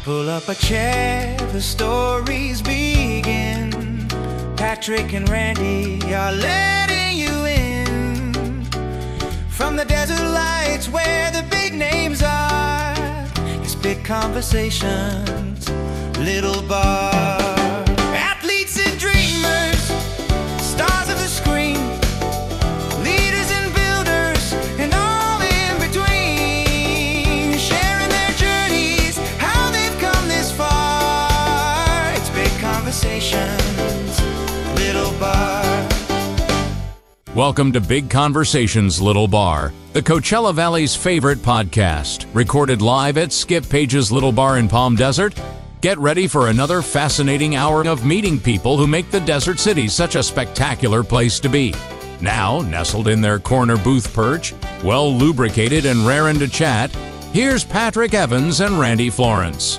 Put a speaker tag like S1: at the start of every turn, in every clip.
S1: Pull up a chair, the stories begin. Patrick and Randy are letting you in. From the desert lights where the big names are, it's Big Conversations, Little Bar. Athletes and dreamers, stars of the screen, leaders and builders, and all in between, sharing their journeys, how they've come this far. It's Big Conversations, Little Bar.
S2: Welcome to Big Conversations, Little Bar, the Coachella Valley's favorite podcast, recorded live at Skip Page's Little Bar in Palm Desert. Get ready for another fascinating hour of meeting people who make the desert city such a spectacular place to be. Now, nestled in their corner booth perch, well lubricated and raring to chat, here's Patrick Evans and Randy Florence.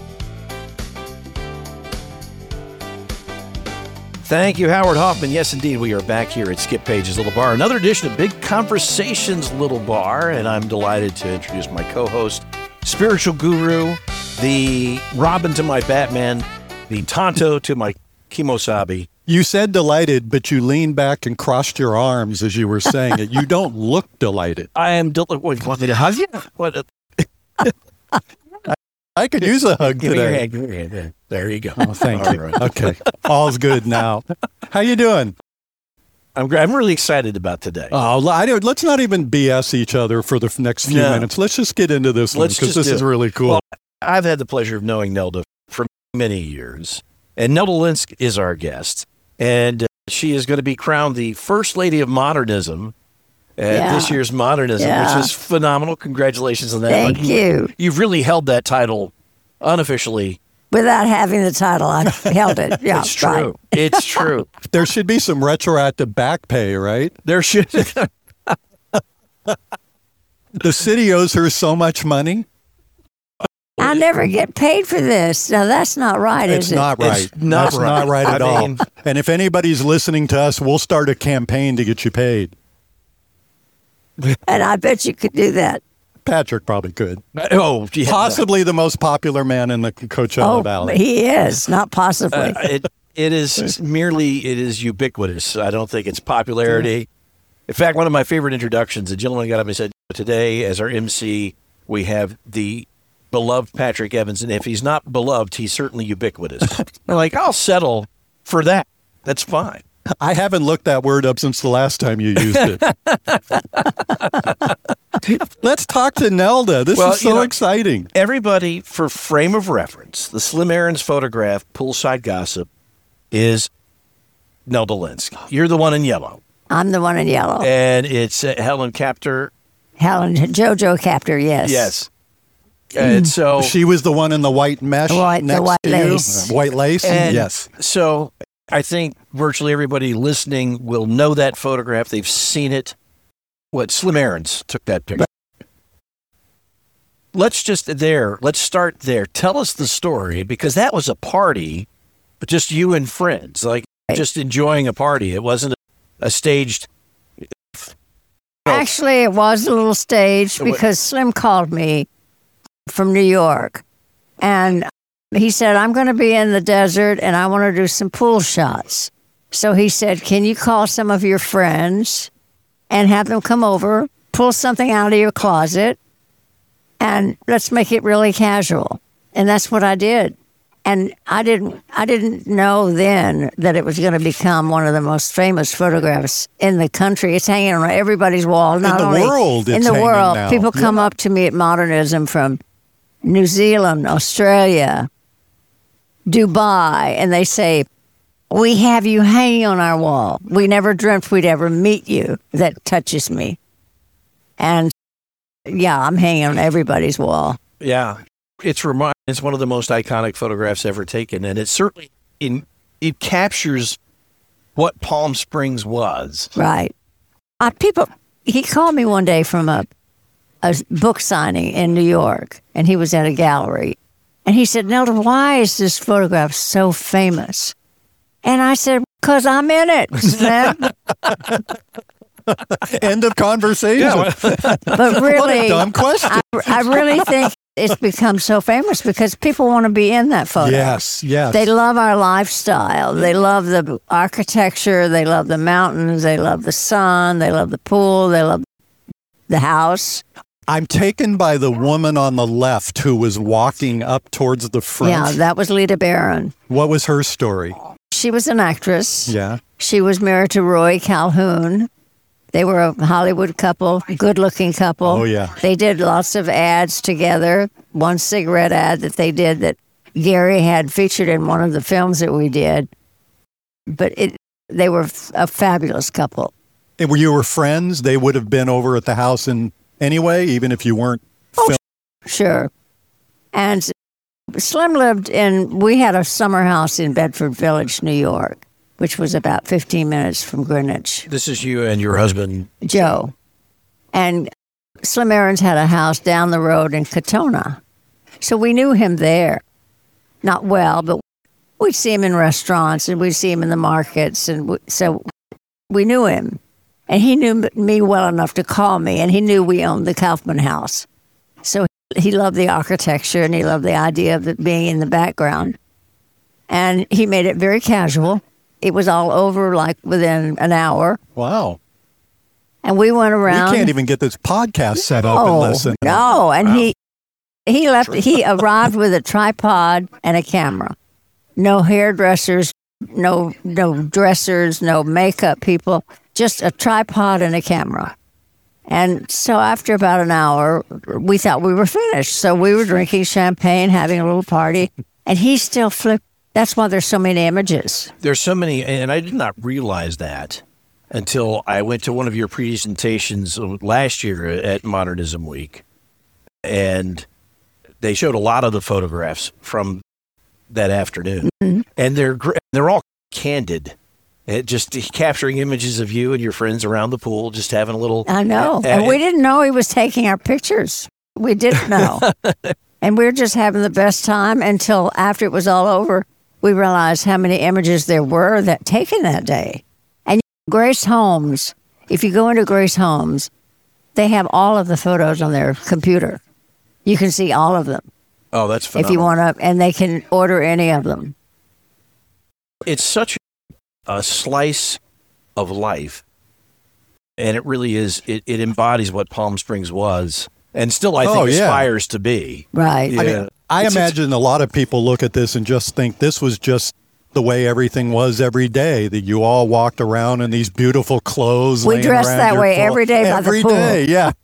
S3: Thank you, Howard Hoffman. Yes, indeed, we are back here at Skip Page's Little Bar. Another edition of Big Conversations Little Bar, and I'm delighted to introduce my co-host, spiritual guru, the Robin to my Batman, the Tonto to my Kimosabi.
S4: You said delighted, but you leaned back and crossed your arms as you were saying it. You don't look delighted.
S3: I am delighted. What, you want me to hug you? What?
S4: I could use a hug
S3: Give me
S4: today.
S3: your hand. There you go.
S4: Oh, thank
S3: All
S4: you.
S3: right.
S4: Okay. All's good now. How you doing?
S3: I'm really excited about today.
S4: Oh, let's not even BS each other for the next few minutes. Let's just get into this one because this is really cool.
S3: Well, I've had the pleasure of knowing Nelda for many years, and Nelda Linsk is our guest, and she is going to be crowned the First Lady of Modernism at this year's Modernism, which is phenomenal. Congratulations on that.
S5: Thank you.
S3: You've really held that title unofficially.
S5: Without having the title, I held it. Yeah,
S3: It's true.
S5: right.
S3: It's true.
S4: There should be some retroactive back pay, right?
S3: There should.
S4: The city owes her so much money.
S5: I never get paid for this. Now, that's not right,
S4: It's
S5: is it?
S4: not right.
S3: It's not
S4: That's not right
S3: right.
S4: at
S3: I
S4: all.
S3: mean-
S4: And if anybody's listening to us, we'll start a campaign to get you paid.
S5: And I bet you could do that.
S4: Patrick probably could.
S3: Oh, yeah.
S4: Possibly the most popular man in the Coachella Valley.
S5: He is, not possibly.
S3: It is ubiquitous. I don't think it's popularity. In fact, one of my favorite introductions, a gentleman got up and said, today as our MC, we have the beloved Patrick Evans. And if he's not beloved, he's certainly ubiquitous. I'm like, I'll settle for that. That's fine.
S4: I haven't looked that word up since the last time you used it. Let's talk to Nelda. This is so exciting.
S3: Everybody, for frame of reference, the Slim Aarons photograph, Poolside Gossip, is Nelda Linsk. You're the one in yellow.
S5: I'm the one in yellow.
S3: And it's Helen Captor.
S5: JoJo Captor, yes.
S3: Yes. And so
S4: She was the one in the white mesh
S5: The white
S4: next to
S5: lace.
S4: you. White lace?
S3: And
S4: Yes.
S3: So I think virtually everybody listening will know that photograph. They've seen it. Slim Aarons took that picture. Let's start there. Tell us the story, because that was a party, but just you and friends, like just enjoying a party. It wasn't a staged.
S5: Actually, it was a little staged because Slim called me from New York. And he said, I'm going to be in the desert and I want to do some pool shots. So he said, can you call some of your friends and have them come over, pull something out of your closet, and let's make it really casual. And that's what I did. And I didn't know then that it was going to become one of the most famous photographs in the country. It's hanging on everybody's wall. Not
S4: in the
S5: only
S4: world, it's
S5: in the
S4: hanging
S5: world.
S4: now.
S5: People come up to me at Modernism from New Zealand, Australia, Dubai, and they say, we have you hanging on our wall. We never dreamt we'd ever meet you. That touches me. And yeah, I'm hanging on everybody's wall.
S3: Yeah. It's one of the most iconic photographs ever taken. And it certainly, it captures what Palm Springs was.
S5: Right. He called me one day from a book signing in New York, and he was at a gallery. And he said, Nelda, why is this photograph so famous? And I said, because I'm in it, Slim.
S4: End of conversation.
S5: But really,
S4: What a dumb question.
S5: I really think it's become so famous because people want to be in that photo.
S4: Yes, yes.
S5: They love our lifestyle. They love the architecture. They love the mountains. They love the sun. They love the pool. They love the house.
S4: I'm taken by the woman on the left who was walking up towards the front.
S5: Yeah, that was Lita Barron.
S4: What was her story?
S5: She was an actress.
S4: Yeah.
S5: She was married to Roy Calhoun. They were a Hollywood couple, good-looking couple.
S4: Oh, yeah.
S5: They did lots of ads together. One cigarette ad that they did that Gary had featured in one of the films that we did. But they were a fabulous couple.
S4: And you were friends? They would have been over at the house anyway, even if you weren't filming?
S5: Sure. And Slim we had a summer house in Bedford Village, New York, which was about 15 minutes from Greenwich.
S3: This is you and your husband,
S5: Joe. And Slim Aarons had a house down the road in Katona. So we knew him there. Not well, but we'd see him in restaurants and we'd see him in the markets. And so we knew him. And he knew me well enough to call me, and he knew we owned the Kaufman House. So he loved the architecture and he loved the idea of it being in the background. And he made it very casual. It was all over like within an hour.
S4: Wow.
S5: And we went around.
S4: We can't even get this podcast set up in less than
S5: no. And
S3: wow.
S5: he left. He arrived with a tripod and a camera. No hairdressers, no dressers, no makeup people. Just a tripod and a camera. And so after about an hour, we thought we were finished. So we were drinking champagne, having a little party, and he still flipped. That's why there's so many images.
S3: There's so many, and I did not realize that until I went to one of your presentations last year at Modernism Week. And they showed a lot of the photographs from that afternoon. Mm-hmm. And they're all candid. Just capturing images of you and your friends around the pool, just having a little...
S5: I know. And we didn't know he was taking our pictures. We didn't know. And we were just having the best time until after it was all over, we realized how many images there were taken that day. And Grace Holmes, if you go into Grace Holmes, they have all of the photos on their computer. You can see all of them.
S3: Oh, that's phenomenal.
S5: If you want to, and they can order any of them.
S3: It's such a slice of life, and it really is. It embodies what Palm Springs was, and still, I think, aspires to be.
S5: Right.
S3: Yeah.
S5: I mean,
S4: I imagine a lot of people look at this and just think this was just the way everything was every day, that you all walked around in these beautiful clothes.
S5: We dressed that way every day by the pool.
S4: Every day, yeah.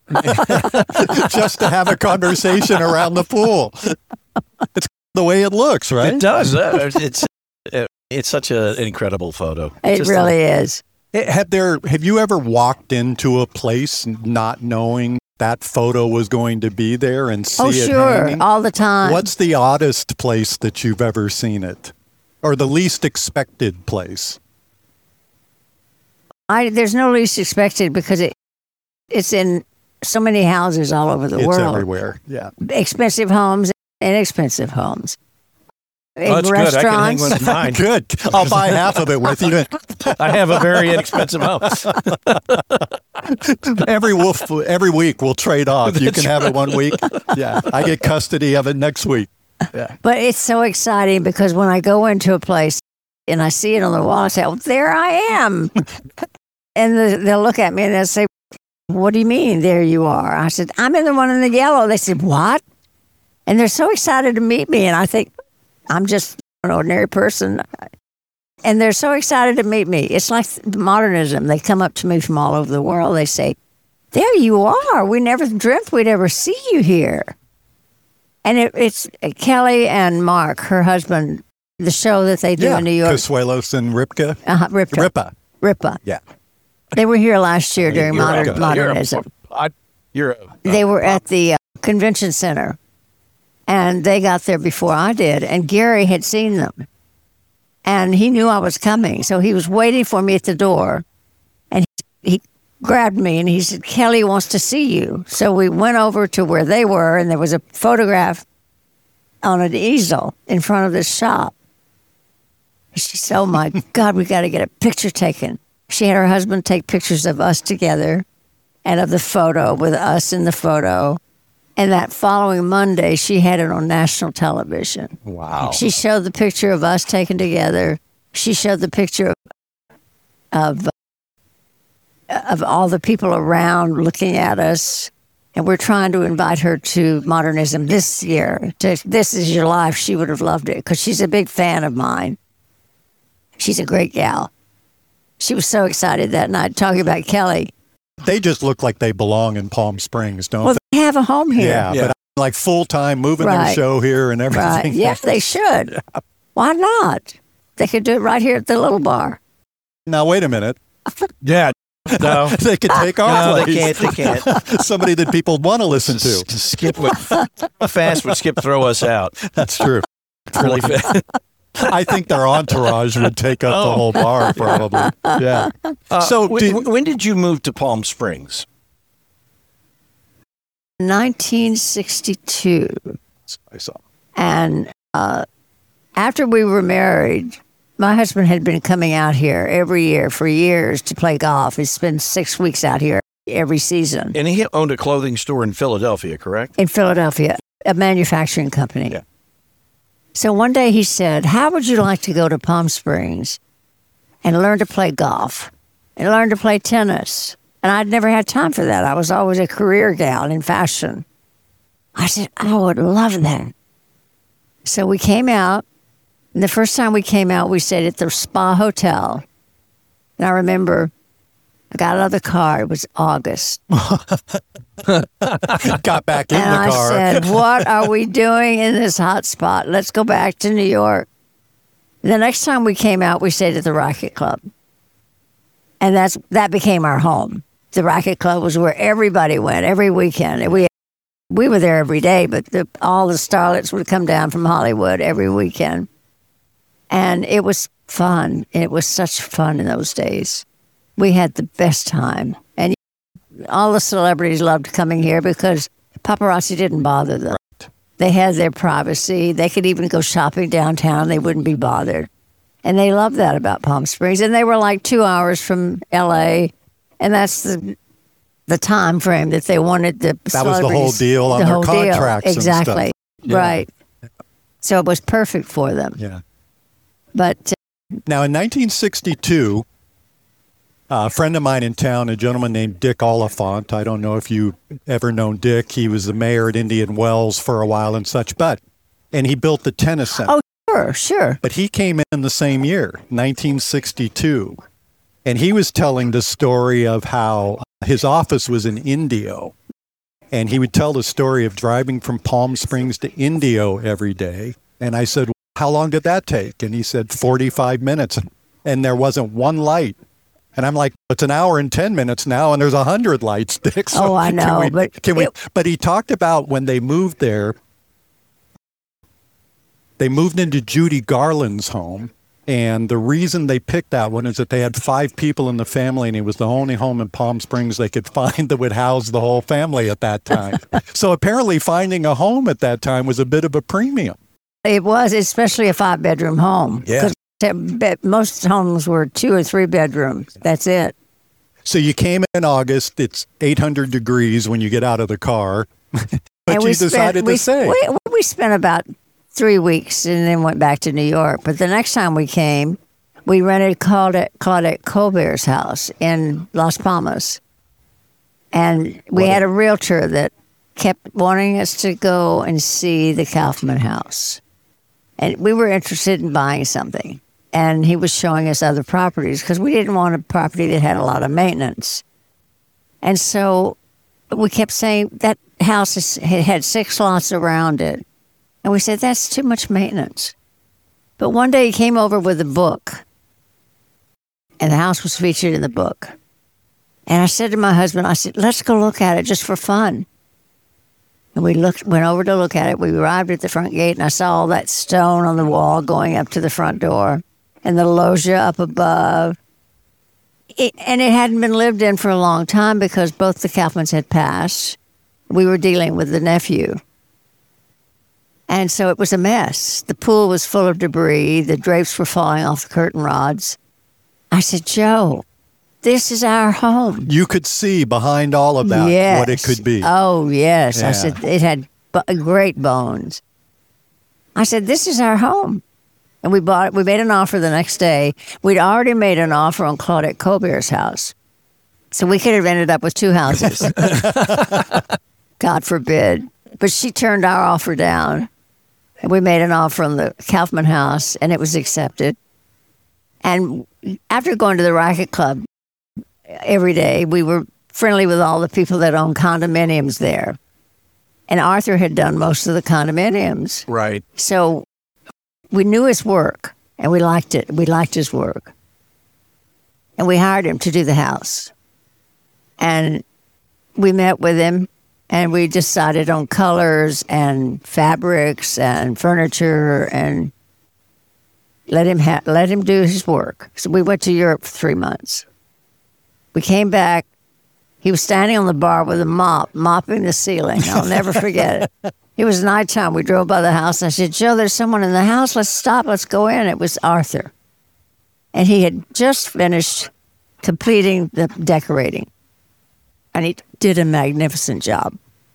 S4: Just to have a conversation around the pool. It's the way it looks, right?
S3: It does. It's such an incredible photo.
S5: It really is.
S4: Have you ever walked into a place not knowing that photo was going to be there and see it hanging?
S5: All the time.
S4: What's the oddest place that you've ever seen it? Or the least expected place?
S5: There's no least expected because it's in so many houses all over the world.
S4: It's everywhere, yeah.
S5: Expensive homes, inexpensive homes. In
S3: that's
S5: restaurants.
S3: good. I can hang one of mine.
S4: Good. I'll buy half of it with you.
S3: I have a very inexpensive house.
S4: Every week we'll trade off. You can have it one week. Yeah, I get custody of it next week. Yeah.
S5: But it's so exciting because when I go into a place and I see it on the wall, I say, "Oh, there I am." And they'll look at me and they'll say, "What do you mean, there you are?" I said, "I'm in the one in the yellow." They said, "What?" And they're so excited to meet me. And I think, I'm just an ordinary person. And they're so excited to meet me. It's like modernism. They come up to me from all over the world. They say, "There you are. We never dreamt we'd ever see you here." And it's Kelly and Mark, her husband, the show that they do in New York.
S4: Consuelos and Ripka.
S5: Ripa.
S4: Yeah.
S5: They were here last year during modernism. They were at the convention center. And they got there before I did. And Gary had seen them. And he knew I was coming. So he was waiting for me at the door. And he grabbed me and he said, "Kelly wants to see you." So we went over to where they were. And there was a photograph on an easel in front of this shop. She said, "Oh, my God, we got to get a picture taken." She had her husband take pictures of us together and of the photo with us in the photo. And that following Monday, she had it on national television.
S3: Wow.
S5: She showed the picture of us taken together. She showed the picture of all the people around looking at us. And we're trying to invite her to Modernism this year. This Is Your Life. She would have loved it because she's a big fan of mine. She's a great gal. She was so excited that night talking about Kelly.
S4: They just look like they belong in Palm Springs, don't
S5: Well, they have a home here.
S4: Yeah, but like full-time, moving their
S5: Right.
S4: show here and everything.
S5: Right. Yes, they should. Why not? They could do it right here at the Little Bar.
S4: Now, wait a minute.
S3: Yeah. No.
S4: They could take our
S3: No,
S4: place.
S3: they can't.
S4: Somebody that people want to listen to.
S3: Skip fast would Skip throw us out.
S4: That's true.
S3: Really fast.
S4: I think their entourage would take up the whole bar, probably. Yeah. So,
S3: when did you move to Palm Springs?
S5: 1962.
S4: I saw.
S5: And after we were married, my husband had been coming out here every year for years to play golf. He spent 6 weeks out here every season.
S3: And he owned a clothing store in Philadelphia, correct?
S5: In Philadelphia, a manufacturing company.
S3: Yeah.
S5: So one day he said, how would you like to go to Palm Springs and learn to play golf and learn to play tennis? And I'd never had time for that. I was always a career gal in fashion. I said, I would love that. So we came out. And the first time we came out, we stayed at the Spa Hotel. And I remember I got out of the car. It was August.
S4: Got back in
S5: And
S4: the
S5: I
S4: car.
S5: said, what are we doing in this hot spot? Let's go back to New York. The next time we came out, we stayed at the Racket Club. And that became our home. The Racket Club was where everybody went every weekend. We were there every day, but all the starlets would come down from Hollywood every weekend. And it was fun. It was such fun in those days. We had the best time. And all the celebrities loved coming here because paparazzi didn't bother them. Right. They had their privacy. They could even go shopping downtown. They wouldn't be bothered. And they loved that about Palm Springs. And they were like 2 hours from L.A., and that's the time frame that they wanted the
S4: That was the whole deal on their contracts and stuff.
S5: Exactly.
S4: Yeah.
S5: Right. So it was perfect for them.
S4: Yeah.
S5: But
S4: Now, in 1962, a friend of mine in town, a gentleman named Dick Oliphant, I don't know if you ever known Dick. He was the mayor at Indian Wells for a while and such, and he built the tennis center.
S5: Oh, sure.
S4: But he came in the same year, 1962, and he was telling the story of how his office was in Indio, and he would tell the story of driving from Palm Springs to Indio every day. And I said, how long did that take? And he said 45 minutes, and there wasn't one light. And I'm like, it's an hour and 10 minutes now, and there's 100 lights, Dick. So
S5: I know.
S4: But he talked about when they moved there, they moved into Judy Garland's home. And the reason they picked that one is that they had 5 people in the family, and it was the only home in Palm Springs they could find that would house the whole family at that time. So apparently finding a home at that time was a bit of a premium.
S5: It was, especially a 5-bedroom home.
S4: Yeah.
S5: Most homes were 2 or 3 bedrooms. That's it.
S4: So you came in August. It's 800 degrees when you get out of the car. But you decided to stay.
S5: We spent about 3 weeks and then went back to New York. But the next time we came, we rented Claudette Colbert's house in Las Palmas. And we had a realtor that kept wanting us to go and see the Kaufman house. And we were interested in buying something. And he was showing us other properties because we didn't want a property that had a lot of maintenance. And so we kept saying that house had 6 lots around it. And we said, that's too much maintenance. But one day he came over with a book. And the house was featured in the book. And I said to my husband, I said, let's go look at it just for fun. And we went over to look at it. We arrived at the front gate, and I saw all that stone on the wall going up to the front door and the loggia up above. And it hadn't been lived in for a long time because both the Kaufmans had passed. We were dealing with the nephew. And so it was a mess. The pool was full of debris. The drapes were falling off the curtain rods. I said, Joe, this is our home.
S4: You could see behind all of that
S5: Yes.
S4: what it could be.
S5: Oh, yes.
S4: Yeah.
S5: I said, it had great bones. I said, this is our home. And we bought it. We made an offer the next day. We'd already made an offer on Claudette Colbert's house. So we could have ended up with 2 houses. God forbid. But she turned our offer down. And we made an offer on the Kaufman house, and it was accepted. And after going to the racket club every day, we were friendly with all the people that owned condominiums there. And Arthur had done most of the condominiums.
S3: Right.
S5: So we knew his work, and we liked it. We liked his work. And we hired him to do the house. And we met with him, and we decided on colors and fabrics and furniture, and let him do his work. So we went to Europe for 3 months. We came back. He was standing on the bar with a mop, mopping the ceiling. I'll never forget it. It was nighttime. We drove by the house. I said, Joe, there's someone in the house. Let's stop. Let's go in. It was Arthur. And he had just finished completing the decorating. And he did a magnificent job.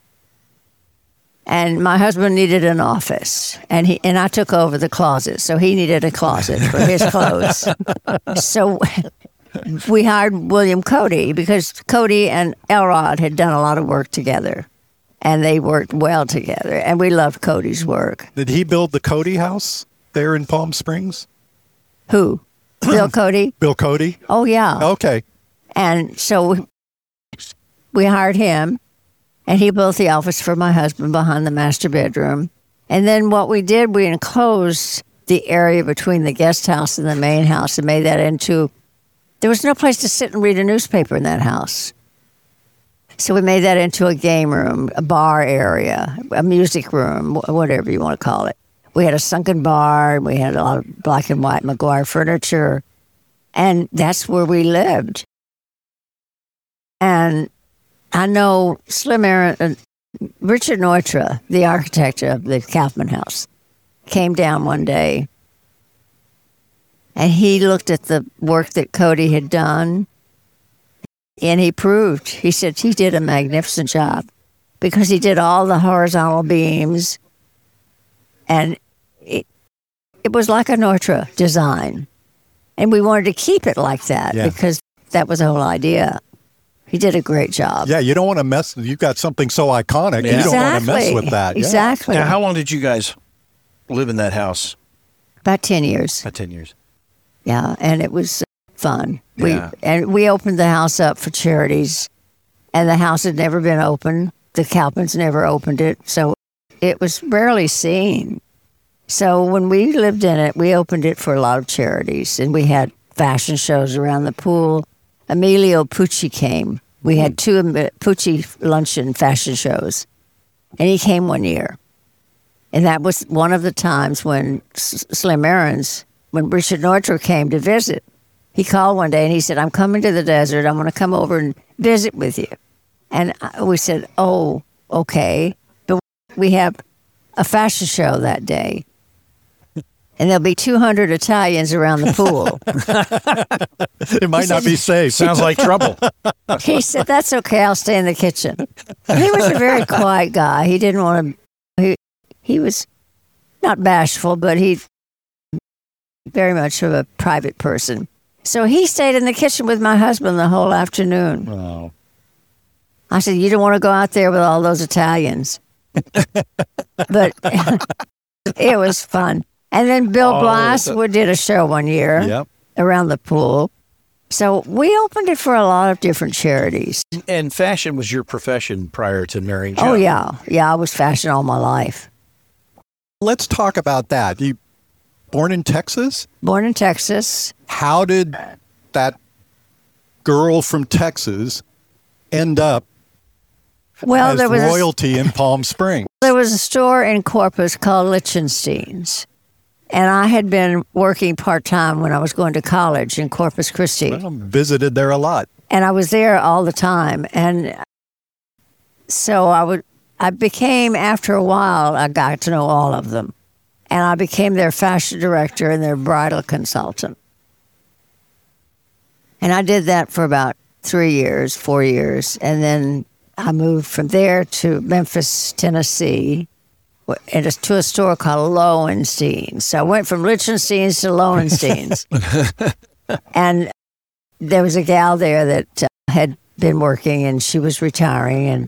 S5: And my husband needed an office, and I took over the closet. So he needed a closet for his clothes. So we hired William Cody, because Cody and Elrod had done a lot of work together, and they worked well together. And we loved Cody's work.
S4: Did he build the Cody house there in Palm Springs?
S5: Who? Bill Cody?
S4: Bill Cody?
S5: Oh, yeah.
S4: Okay.
S5: And so we hired him, and he built the office for my husband behind the master bedroom. And then what we did, we enclosed the area between the guest house and the main house and made that into, there was no place to sit and read a newspaper in that house. So we made that into a game room, a bar area, a music room, whatever you want to call it. We had a sunken bar, and we had a lot of black and white McGuire furniture, and that's where we lived. And I know Slim Aaron, Richard Neutra, the architect of the Kaufman House, came down one day, and he looked at the work that Cody had done, and he proved. He said he did a magnificent job, because he did all the horizontal beams, and it was like a Neutra design. And we wanted to keep it like that, because that was the whole idea. He did a great job.
S4: Yeah, you don't want to mess. You've got something so iconic.
S3: Yeah.
S4: You don't want to mess with that.
S5: Exactly.
S3: Now, how long did you guys live in that house?
S5: About 10 years.
S3: About 10 years.
S5: Yeah, and it was fun.
S3: Yeah.
S5: We opened the house up for charities, and the house had never been opened. The Kaufmans never opened it, so it was rarely seen. So when we lived in it, we opened it for a lot of charities, and we had fashion shows around the pool. Emilio Pucci came. We had 2 Pucci luncheon fashion shows, and he came one year. And that was one of the times when Slim Aaron's, when Richard Neutra came to visit. He called one day and he said, I'm coming to the desert. I'm going to come over and visit with you. And we said, oh, okay. But we have a fashion show that day. And there'll be 200 Italians around the pool.
S4: It might not be safe.
S3: Sounds like trouble.
S5: He said, that's okay. I'll stay in the kitchen. He was a very quiet guy. He didn't want to, he was not bashful, but he very much of a private person. So he stayed in the kitchen with my husband the whole afternoon.
S4: Wow.
S5: I said, you don't want to go out there with all those Italians. But it was fun. And then Bill Blass did a show one year around the pool. So we opened it for a lot of different charities.
S3: And fashion was your profession prior to marrying Joe.
S5: Oh, yeah. Yeah, I was fashion all my life.
S4: Let's talk about that. You born in Texas?
S5: Born in Texas.
S4: How did that girl from Texas end up as
S5: there was
S4: royalty in Palm Springs?
S5: There was a store in Corpus called Lichtenstein's. And I had been working part-time when I was going to college in Corpus Christi.
S4: Well, visited there a lot.
S5: And I was there all the time. And so I became, after a while, I got to know all of them. And I became their fashion director and their bridal consultant. And I did that for about 4 years. And then I moved from there to Memphis, Tennessee, and to a store called Lowenstein's. So I went from Lichtenstein's to Lowenstein's. And there was a gal there that had been working, and she was retiring, and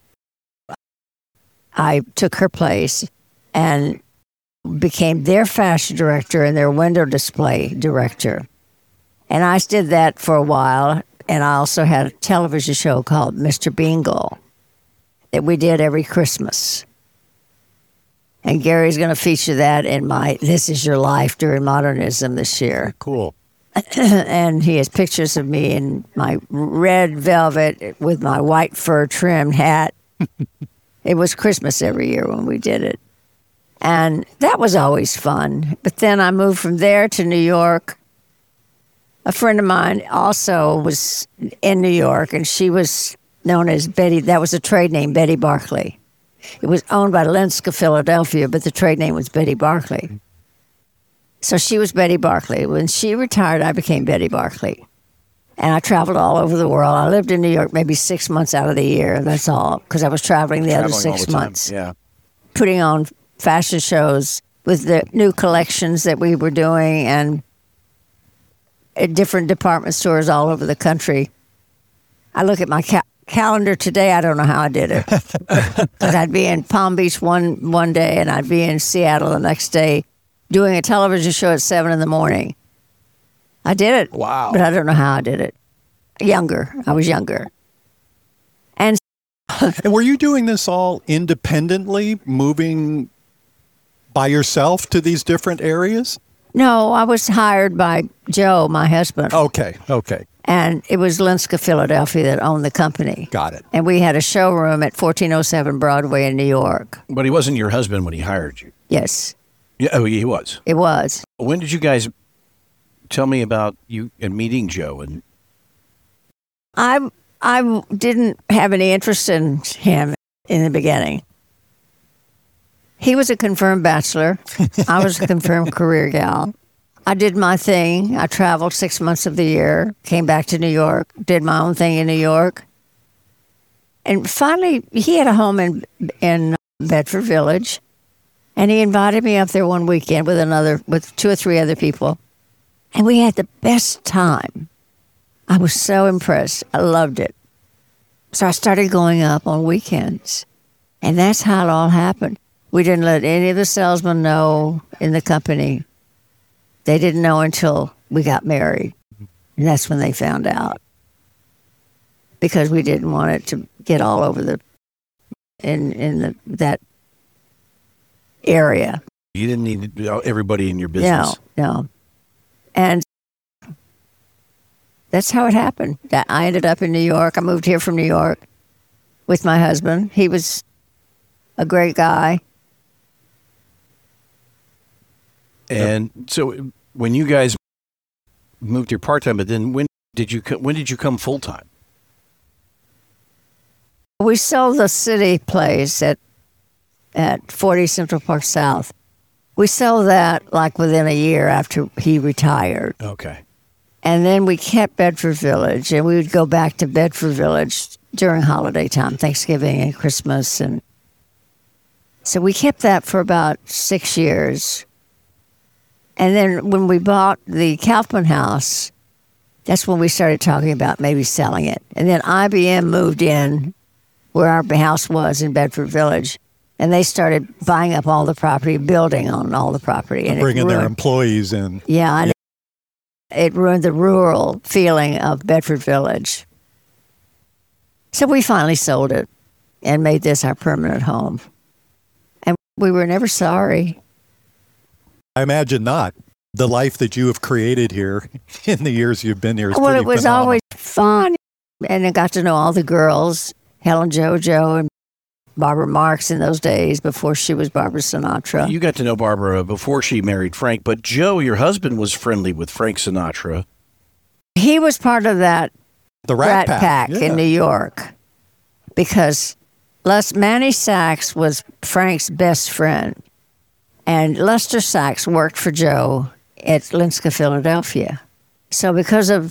S5: I took her place and became their fashion director and their window display director. And I did that for a while, and I also had a television show called Mr. Bingle that we did every Christmas. And Gary's going to feature that in my This Is Your Life during Modernism this year.
S4: Cool.
S5: And he has pictures of me in my red velvet with my white fur trimmed hat. It was Christmas every year when we did it. And that was always fun. But then I moved from there to New York. A friend of mine also was in New York, and she was known as Betty. That was a trade name, Betty Barclay. It was owned by Lenska Philadelphia, but the trade name was Betty Barclay. So she was Betty Barclay. When she retired, I became Betty Barclay. And I traveled all over the world. I lived in New York maybe 6 months out of the year. That's all, because I was traveling the other 6 months.
S3: Yeah.
S5: Putting on fashion shows with the new collections that we were doing, and at different department stores all over the country. I look at my calendar today, I don't know how I did it. Because I'd be in Palm Beach one day, and I'd be in Seattle the next day doing a television show at 7 in the morning. I did it.
S3: Wow.
S5: But I don't know how I did it. I was younger. And
S4: And were you doing this all independently, moving by yourself to these different areas?
S5: no, I was hired by Joe, my husband.
S4: Okay.
S5: And it was Lenska Philadelphia that owned the company.
S4: Got it.
S5: And we had a showroom at 1407 Broadway in New York.
S3: But he wasn't your husband when he hired you.
S5: Yes,
S3: Yeah, oh, he was.
S5: it was.
S3: When did you guys tell me about you and meeting Joe? And
S5: I didn't have any interest in him in the beginning. He was a confirmed bachelor. I was a confirmed career gal. I did my thing. I traveled 6 months of the year, came back to New York, did my own thing in New York. And finally, he had a home in Bedford Village, and he invited me up there one weekend with 2 or 3 other people. And we had the best time. I was so impressed. I loved it. So I started going up on weekends. And that's how it all happened. We didn't let any of the salesmen know in the company. They didn't know until we got married. And that's when they found out. Because we didn't want it to get all over that area.
S3: you didn't need everybody in your business.
S5: No. And that's how it happened. I ended up in New York. I moved here from New York with my husband. He was a great guy.
S3: And so when you guys moved here part-time, but then when did you come full-time?
S5: We sold the city place at 40 Central Park South. We sold that like within a year after he retired.
S3: Okay.
S5: And then we kept Bedford Village, and we would go back to Bedford Village during holiday time, Thanksgiving and Christmas. And so we kept that for about 6 years. And then when we bought the Kaufman House, that's when we started talking about maybe selling it. And then IBM moved in where our house was in Bedford Village, and they started buying up all the property, building on all the property. And
S4: Bringing their employees in.
S5: Yeah, and it ruined the rural feeling of Bedford Village. So we finally sold it and made this our permanent home. And we were never sorry.
S4: I imagine not. The life that you have created here in the years you've been here is
S5: Well,
S4: pretty
S5: it was
S4: phenomenal.
S5: always fun. And I got to know all the girls, Helen JoJo and Barbara Marx in those days before she was Barbara Sinatra.
S3: You got to know Barbara before she married Frank, but Joe, your husband, was friendly with Frank Sinatra.
S5: He was part of that
S4: The
S5: Rat
S4: Rat
S5: Pack
S4: Yeah.
S5: in New York because Manny Sachs was Frank's best friend. And Lester Sachs worked for Joe at Lenska Philadelphia. So because of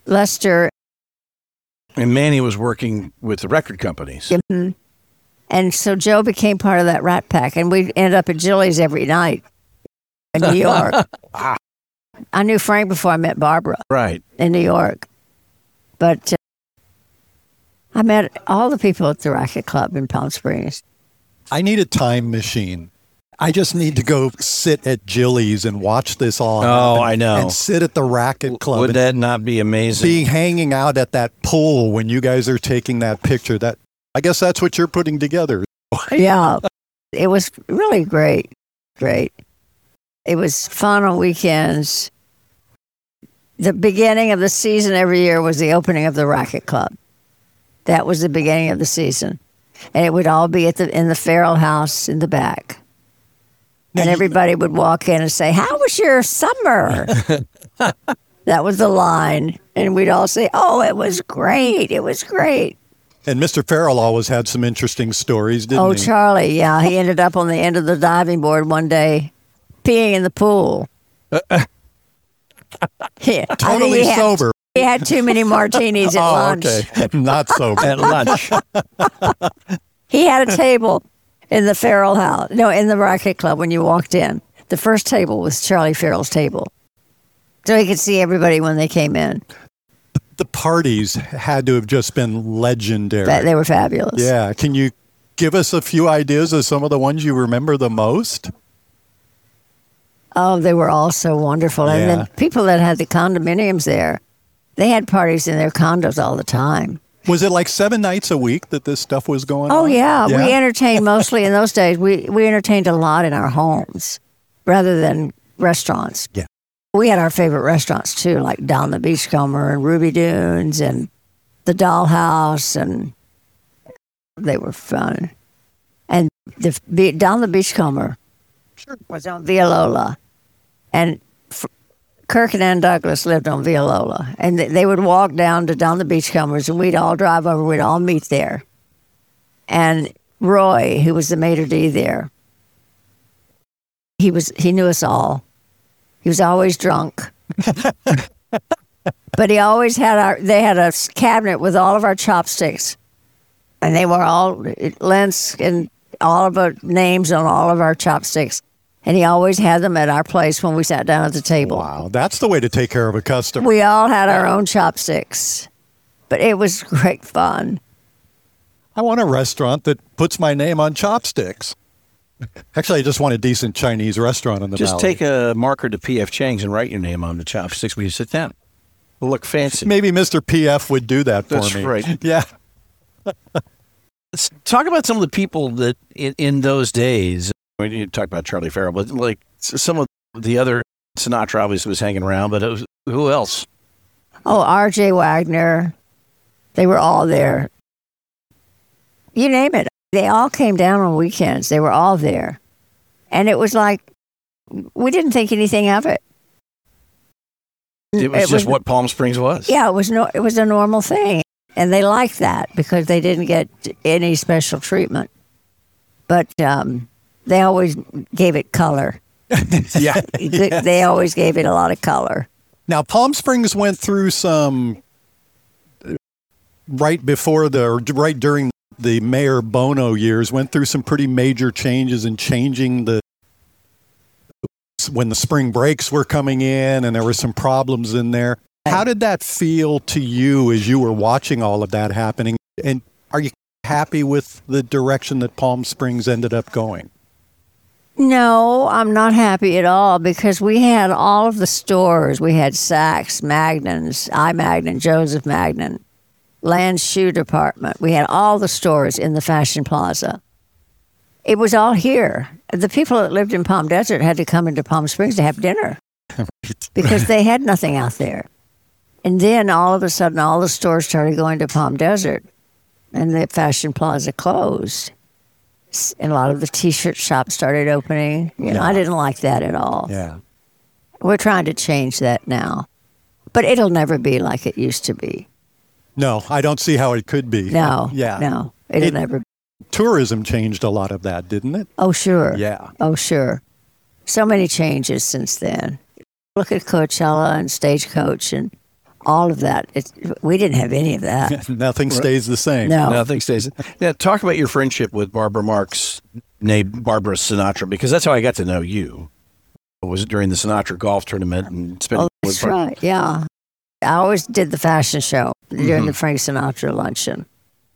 S5: Lester.
S3: And Manny was working with the record companies.
S5: And so Joe became part of that Rat Pack, and we'd end up at Jilly's every night in New York. I knew Frank before I met Barbara.
S3: Right.
S5: In New York. But I met all the people at the Racket Club in Palm Springs.
S4: I need a time machine. I just need to go sit at Jilly's and watch this all happen.
S3: I know.
S4: And sit at the Racket Club.
S3: Would that not be amazing?
S4: Be hanging out at that pool when you guys are taking that picture. That I guess that's what you're putting together.
S5: Yeah. It was really great. Great. It was fun on weekends. The beginning of the season every year was the opening of the Racket Club. That was the beginning of the season. And it would all be in the Farrell house in the back. And everybody would walk in and say, "How was your summer?" That was the line. And we'd all say, "Oh, it was great. It was great."
S4: And Mr. Farrell always had some interesting stories, didn't he?
S5: Oh, Charlie, yeah. He ended up on the end of the diving board one day, peeing in the pool.
S4: Totally sober.
S5: He had too many martinis at lunch.
S4: Okay. Not sober.
S3: At lunch.
S5: He had a table in the Farrell house. No, in the Racket Club when you walked in. The first table was Charlie Farrell's table. So he could see everybody when they came in.
S4: The parties had to have just been legendary.
S5: They were fabulous.
S4: Yeah. Can you give us a few ideas of some of the ones you remember the most?
S5: Oh, they were all so wonderful. And then people that had the condominiums there, they had parties in their condos all the time.
S4: Was it like 7 nights a week that this stuff was going on?
S5: Oh, yeah. We entertained mostly in those days. We entertained a lot in our homes rather than restaurants.
S4: Yeah.
S5: We had our favorite restaurants, too, like Don the Beachcomber and Ruby Dunes and the Dollhouse, and they were fun. And Don the Beachcomber was on Via Lola, and Kirk and Ann Douglas lived on Via Lola, and they would walk down to Don the Beachcombers, and we'd all drive over, we'd all meet there. And Roy, who was the maitre d' there, he knew us all. He was always drunk. But he always they had a cabinet with all of our chopsticks, and they were all Lentz and all of our names on all of our chopsticks. And he always had them at our place when we sat down at the table.
S4: Wow, that's the way to take care of a customer.
S5: We all had our own chopsticks, but it was great fun.
S4: I want a restaurant that puts my name on chopsticks. Actually, I just want a decent Chinese restaurant in the
S3: Just
S4: valley.
S3: take a marker to P.F. Chang's and write your name on the chopsticks when you sit down. It'll look fancy.
S4: Maybe Mr. P.F. would do that for
S3: That's
S4: me.
S3: right.
S4: Yeah.
S3: Let's talk about some of the people that in those days. We didn't talk about Charlie Farrell, but like some of the other, Sinatra obviously was hanging around, but who else?
S5: Oh, R.J. Wagner. They were all there. You name it. They all came down on weekends. They were all there. And it was like, we didn't think anything of it.
S3: It was just what Palm Springs was.
S5: Yeah, it was a normal thing. And they liked that because they didn't get any special treatment. But they always gave it color.
S3: Yeah.
S5: They always gave it a lot of color.
S4: Now, Palm Springs went through some, right during the Mayor Bono years, went through some pretty major changes in changing when the spring breaks were coming in and there were some problems in there. How did that feel to you as you were watching all of that happening? And are you happy with the direction that Palm Springs ended up going?
S5: No, I'm not happy at all because we had all of the stores. We had Saks, Magnons, I. Magnin, Joseph Magnin, Land's Shoe Department. We had all the stores in the Fashion Plaza. It was all here. The people that lived in Palm Desert had to come into Palm Springs to have dinner because they had nothing out there. And then all of a sudden, all the stores started going to Palm Desert and the Fashion Plaza closed. And a lot of the T-shirt shops started opening. I didn't like that at all.
S4: Yeah.
S5: We're trying to change that now. But it'll never be like it used to be.
S4: No, I don't see how it could be.
S5: No.
S4: Yeah.
S5: No, it'll never be.
S4: Tourism changed a lot of that, didn't it?
S5: Oh, sure.
S4: Yeah.
S5: Oh, sure. So many changes since then. Look at Coachella and Stagecoach and all of that. We didn't have any of that.
S4: Nothing stays the same.
S5: No.
S3: Nothing stays. Yeah, talk about your friendship with Barbara Marx, named Barbara Sinatra, because that's how I got to know you. It was during the Sinatra golf tournament and spent.
S5: That's right. Yeah, I always did the fashion show during the Frank Sinatra luncheon.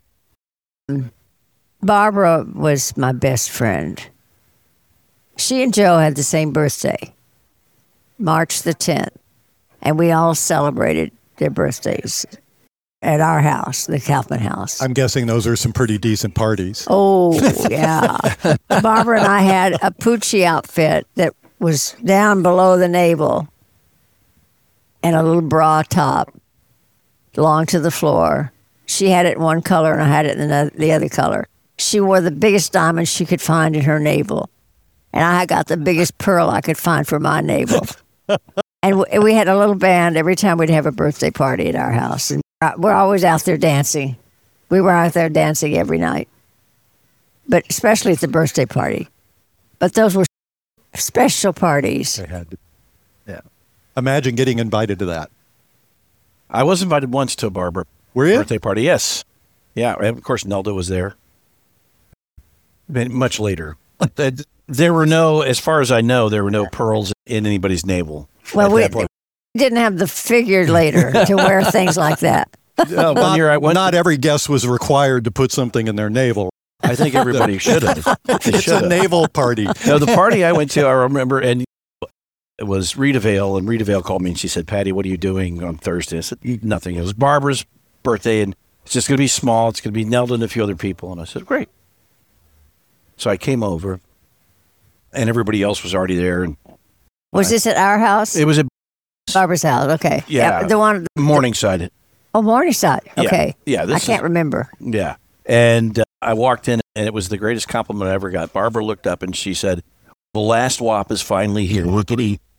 S5: Barbara was my best friend. She and Joe had the same birthday, March the 10th, and we all celebrated their birthdays at our house, the Kaufman house.
S4: I'm guessing those are some pretty decent parties.
S5: Oh, yeah. Barbara and I had a Pucci outfit that was down below the navel and a little bra top along to the floor. She had it in one color and I had it in the other color. She wore the biggest diamond she could find in her navel. And I got the biggest pearl I could find for my navel. And we had a little band every time we'd have a birthday party at our house. And we're always out there dancing. We were out there dancing every night, but especially at the birthday party. But those were special parties.
S4: They had to. Yeah. Imagine getting invited to that.
S3: I was invited once to a Barbara
S4: Were you?
S3: birthday party. Yes. Yeah, and of course Nelda was there. But much later. There were no, as far as I know, there were no pearls in anybody's navel.
S5: Well,
S3: at
S5: we
S3: that point.
S5: didn't have the figure later to wear things like that.
S3: One year I went.
S4: Not every guest was required to put something in their navel.
S3: I think everybody should have.
S4: It's a naval party.
S3: No, the party I went to, I remember, and it was Rita Vale, and Rita Vale called me and she said, "Patty, what are you doing on Thursday?" I said, "Nothing." It was Barbara's birthday, and it's just going to be small. It's going to be Nelda and a few other people. And I said, "Great." So I came over, and everybody else was already there. And
S5: Was this at our house?
S3: it was at
S5: Barbara's house. Okay.
S3: Yeah.
S5: The one.
S3: Morningside.
S5: Oh, Morningside.
S3: Yeah.
S5: Okay.
S3: Yeah, this
S5: I
S3: is-
S5: can't remember.
S3: Yeah. And I walked in, and it was the greatest compliment I ever got. Barbara looked up, and she said, "The last WAP is finally here. Look at me."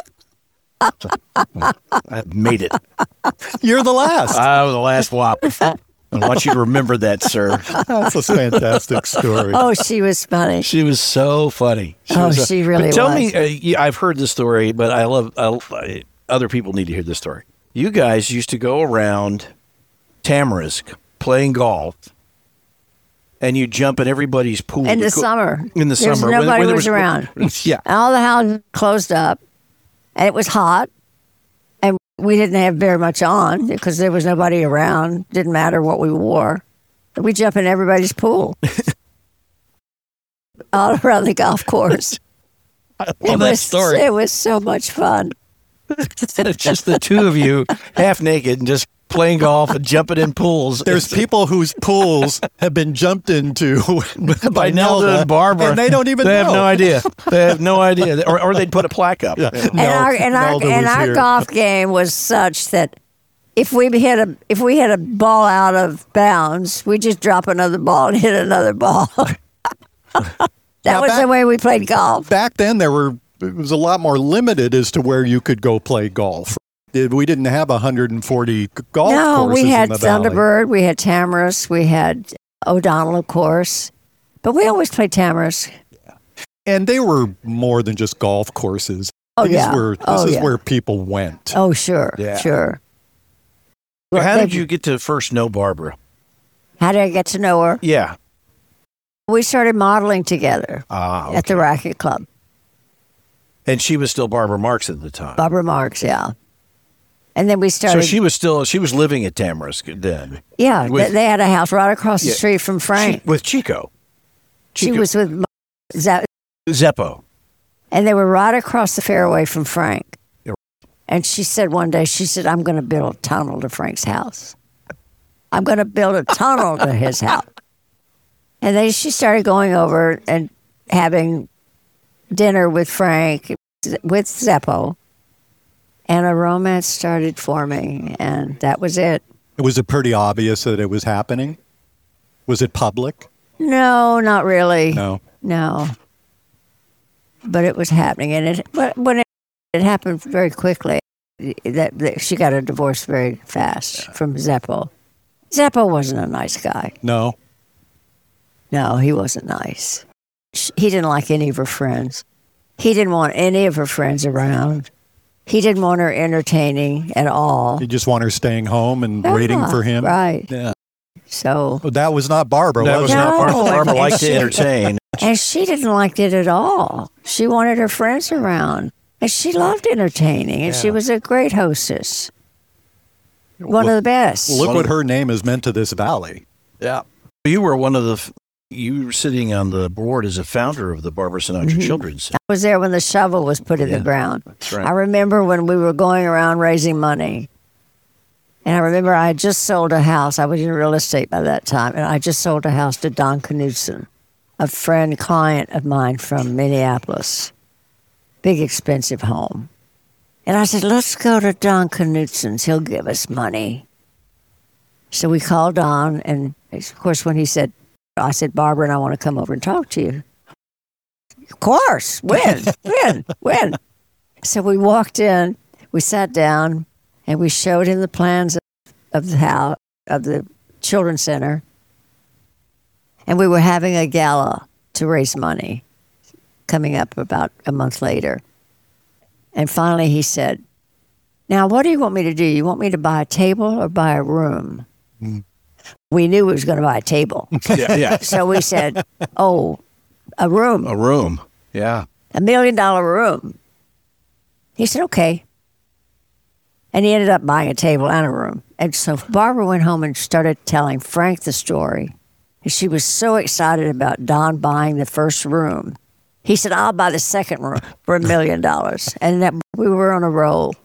S3: I made it.
S4: You're the last.
S3: I was the last WAP. I want you to remember that, sir.
S4: That's a fantastic story.
S5: Oh, she was funny.
S3: She was so funny.
S5: She really
S3: but tell
S5: was.
S3: me, yeah, I've heard this story, but other people need to hear this story. You guys used to go around Tamarisk playing golf, and you jump in everybody's pool.
S5: In the summer.
S3: In the
S5: There's
S3: summer.
S5: Nobody
S3: there
S5: was around.
S3: Yeah.
S5: And all the houses closed up, and it was hot, and we didn't have very much on because there was nobody around. Didn't matter what we wore. We jump in everybody's pool all around the golf course.
S3: I love that story.
S5: It was so much fun.
S3: It's just the two of you, half naked, and just playing golf and jumping in pools.
S4: There's people whose pools have been jumped into
S3: by Nelda and Barbara,
S4: and they don't even
S3: They
S4: know.
S3: have no idea. They have no idea. Or they'd put a plaque up.
S4: Yeah.
S5: And our golf game was such that if we hit a ball out of bounds, we just drop another ball and hit another ball. That was the way we played golf.
S4: Back then, it was a lot more limited as to where you could go play golf. We didn't have 140 golf
S5: No,
S4: courses
S5: we had
S4: in the valley.
S5: Thunderbird, we had Tamarisk, we had O'Donnell, of course, but we always played Tamarisk.
S4: And they were more than just golf courses.
S5: Oh,
S4: These
S5: yeah.
S4: were,
S5: Oh,
S4: this is
S5: yeah.
S4: where people went.
S5: Oh, sure,
S3: Yeah.
S5: sure.
S3: How did you get to first know Barbara?
S5: How did I get to know her?
S3: Yeah.
S5: We started modeling together
S3: Okay.
S5: at the Racket Club.
S3: And she was still Barbara Marx at the time.
S5: Barbara Marx, yeah. And then we
S3: So
S5: started.
S3: she was living at Tamarisk then.
S5: Yeah,
S3: with-
S5: they had a house right across the
S3: Yeah.
S5: street from Frank.
S3: With Chico.
S5: She was with
S3: Zeppo.
S5: and they were right across the fairway from Frank.
S3: Yeah.
S5: And she said one day, I'm going to build a tunnel to Frank's house. I'm going to build a tunnel to his house. And then she started going over and having dinner with Frank, with Zeppo. And a romance started forming, and that was it.
S4: Was it pretty obvious that it was happening? Was it public?
S5: No, not really.
S4: No.
S5: No. But it was happening, and when it happened very quickly. That she got a divorce very fast from Zeppo. Zeppo wasn't a nice guy.
S4: No.
S5: No, he wasn't nice. He didn't like any of her friends. He didn't want any of her friends around. He didn't want her entertaining at all.
S4: You just want her staying home and waiting for him.
S5: Right.
S4: Yeah.
S5: So
S4: But that was not Barbara.
S3: That was
S4: it?
S3: not
S5: No,
S3: Barbara. Barbara
S5: and
S3: liked to
S5: she-
S3: entertain.
S5: and she didn't like it at all. She wanted her friends around. And she loved entertaining. And she was a great hostess. One of the best.
S4: Well, look what her name has meant to this valley.
S3: Yeah. You were one of the, you were sitting on the board as a founder of the Barbara Sinatra Children's Center.
S5: I was there when the shovel was put in the ground.
S3: That's right.
S5: I remember when we were going around raising money. And I remember I had just sold a house. I was in real estate by that time. And I just sold a house to Don Knudsen, a client of mine from Minneapolis. Big, expensive home. And I said, let's go to Don Knudsen's. He'll give us money. So we called Don. And of course, when he said, I said, Barbara and I want to come over and talk to you. Of course. When? When? So we walked in, we sat down, and we showed him the plans of the house, of the children's center. And we were having a gala to raise money coming up about a month later. And finally he said, now, what do you want me to do? You want me to buy a table or buy a room? We knew he was going to buy a table.
S3: Yeah.
S5: So we said, oh, a room.
S3: A room. Yeah.
S5: $1 million room. He said, okay. And he ended up buying a table and a room. And so Barbara went home and started telling Frank the story. And she was so excited about Don buying the first room. He said, I'll buy the second room for $1 million. And we were on a roll.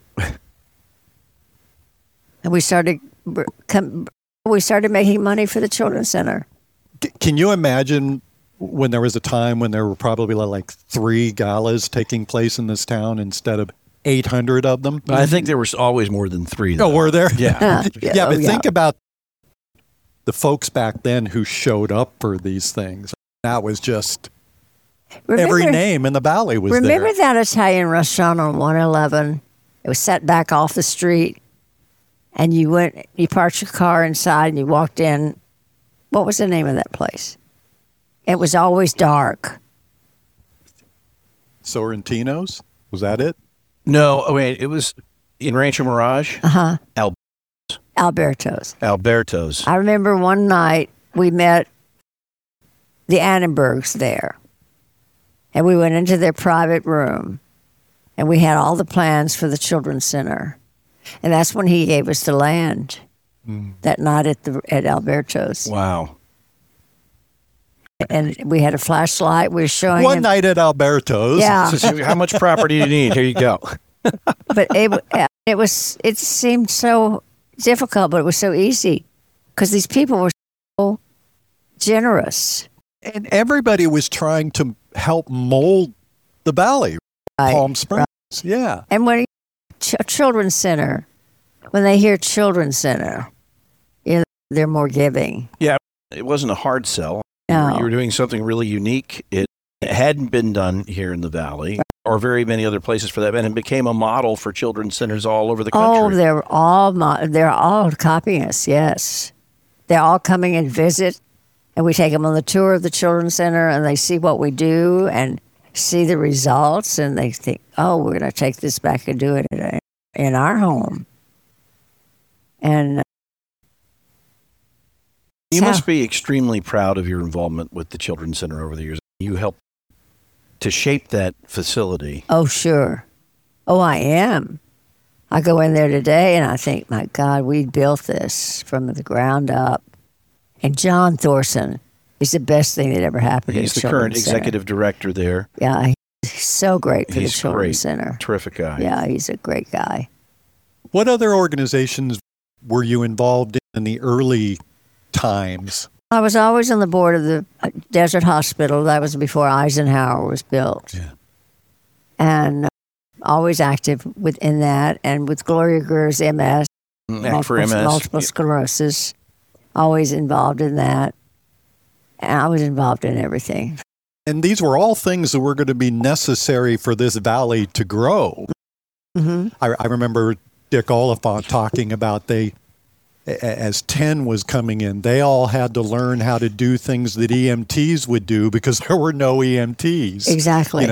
S5: And we started making money for the Children's Center.
S4: Can you imagine when there was a time when there were probably like 3 galas taking place in this town instead of 800 of them?
S3: I think there was always more than 3. Though.
S4: Oh, were there?
S3: Yeah.
S4: Yeah, but
S5: Oh,
S4: think about the folks back then who showed up for these things. That was just every name in the valley was
S5: Remember
S4: there.
S5: that Italian restaurant on 111? It was set back off the street. And you parked your car inside and you walked in. What was the name of that place? It was always dark.
S4: Sorrentino's? Was that it?
S3: No, wait, it was in Rancho Mirage.
S5: Alberto's.
S3: Alberto's.
S5: I remember one night we met the Annenbergs there. And we went into their private room. And we had all the plans for the Children's Center. And that's when he gave us the land that night at Alberto's.
S3: Wow.
S5: And we had a flashlight. We were showing
S4: One
S5: him.
S4: night at Alberto's.
S5: Yeah,
S3: So how much property do you need? Here you go.
S5: but it seemed so difficult, but it was so easy because these people were so generous.
S4: And everybody was trying to help mold the valley,
S5: Right,
S4: Palm Springs. Yeah.
S5: And when Children's Center, when they hear Children's Center, they're more giving.
S3: Yeah, it wasn't a hard sell.
S5: No.
S3: You were doing something really unique. It hadn't been done here in the valley or very many other places for that, and it became a model for children's centers all over the country.
S5: Oh, they're all copying us. Yes, they're all coming and visit, and we take them on the tour of the Children's Center, and they see what we do and see the results, and they think, "Oh, we're going to take this back and do it in our home." And
S3: You must be extremely proud of your involvement with the Children's Center over the years. You helped to shape that facility.
S5: oh, sure, oh, I am. I go in there today, and I think, my God, we built this from the ground up. And John Thorson is the best thing that ever happened to
S3: He's
S5: the
S3: the current
S5: Children's Center.
S3: executive director there.
S5: Yeah, he's so great for
S3: He's
S5: the Children's
S3: great.
S5: Center.
S3: Terrific guy.
S5: Yeah, he's a great guy.
S4: What other organizations were you involved in the early times?
S5: I was always on the board of the Desert Hospital. That was before Eisenhower was built.
S4: Yeah.
S5: And always active within that. And with Gloria Greer's MS,
S3: Act for MS.
S5: multiple sclerosis, always involved in that. And I was involved in everything.
S4: And these were all things that were going to be necessary for this valley to grow.
S5: Hmm.
S4: I remember Dick Oliphant talking about as 10 was coming in, they all had to learn how to do things that EMTs would do because there were no EMTs.
S5: Exactly.
S4: You know, they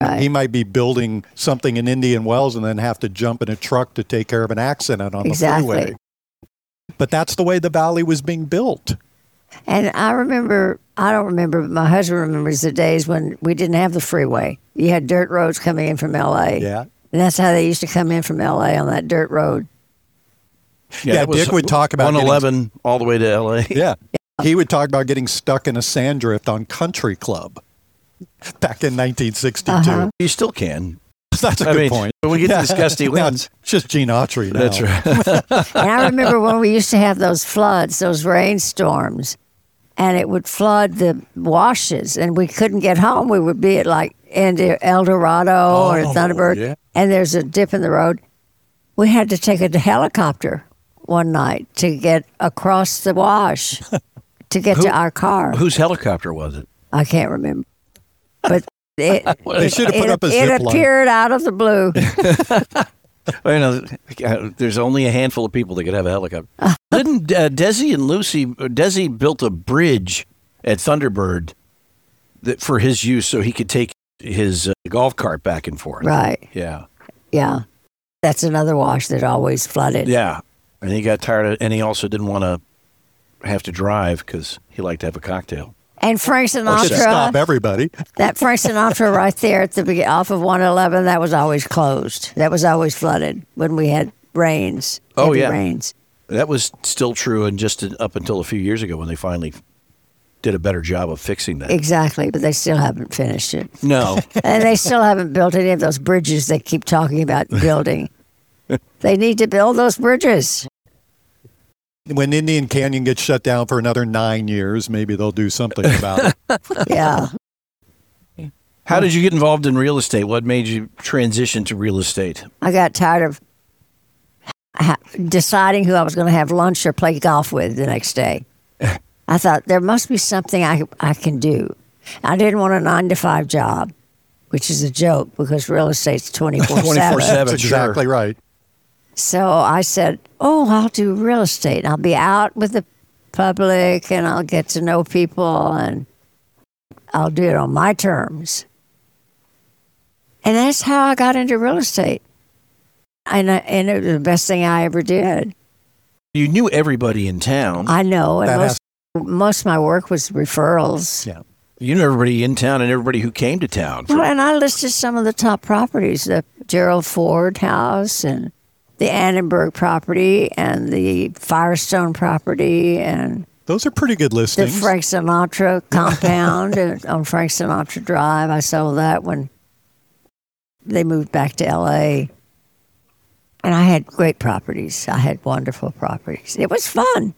S5: Right.
S4: He might be building something in Indian Wells and then have to jump in a truck to take care of an accident on the freeway. But that's the way the valley was being built.
S5: And I don't remember, but my husband remembers the days when we didn't have the freeway. You had dirt roads coming in from L.A.
S4: Yeah.
S5: And that's how they used to come in from L.A. on that dirt road.
S4: Yeah, Dick would talk about
S3: 111 all the way to L.A.
S4: Yeah. He would talk about getting stuck in a sand drift on Country Club back in 1962.
S5: Uh-huh.
S3: You still can.
S4: That's a good point.
S3: When we get to this gusty
S4: Now
S3: winds.
S4: it's just Gene Autry now.
S3: That's right.
S5: And I remember when we used to have those floods, those rainstorms, and it would flood the washes, and we couldn't get home. We would be at like in El Dorado or Thunderbird,
S4: yeah.
S5: and there's a dip in the road. We had to take a helicopter one night to get across the wash to get to our car.
S3: Whose helicopter was it?
S5: I can't remember, but
S4: They should have put up a
S5: it
S4: zip line.
S5: appeared out of the blue.
S3: There's only a handful of people that could have a helicopter. Didn't Desi and Lucy, Desi built a bridge at Thunderbird for his use so he could take his golf cart back and forth.
S5: Right.
S3: Yeah.
S5: Yeah. That's another wash that always flooded.
S3: Yeah. And he got tired of, and he also didn't want to have to drive because he liked to have a cocktail.
S5: And Frank
S4: Just stop
S5: Sinatra,
S4: everybody.
S5: that Frank Sinatra right there at the off of 111, that was always closed. That was always flooded when we had rains.
S3: Oh,
S5: heavy
S3: yeah.
S5: rains.
S3: That was still true and just up until a few years ago when they finally did a better job of fixing that.
S5: Exactly, but they still haven't finished it.
S3: No.
S5: And they still haven't built any of those bridges they keep talking about building. They need to build those bridges.
S4: When Indian Canyon gets shut down for another 9 years, maybe they'll do something about it.
S5: Yeah.
S3: How did you get involved in real estate? What made you transition to real estate?
S5: I got tired of deciding who I was going to have lunch or play golf with the next day. I thought there must be something I can do. I didn't want a 9-to-5 job, which is a joke because real estate's 24/7.
S3: 24/7.
S4: That's exactly right.
S5: So I said, I'll do real estate. I'll be out with the public and I'll get to know people and I'll do it on my terms. And that's how I got into real estate. And it was the best thing I ever did.
S3: You knew everybody in town.
S5: I know. And
S4: That
S5: most of my work was referrals.
S4: Yeah.
S3: You knew everybody in town and everybody who came to town.
S5: Well, and I listed some of the top properties, the Gerald Ford house and the Annenberg property and the Firestone property and
S4: Those are pretty good
S5: the
S4: listings.
S5: Frank Sinatra compound on Frank Sinatra Drive. I sold that when they moved back to L.A. And I had great properties. I had wonderful properties. It was fun.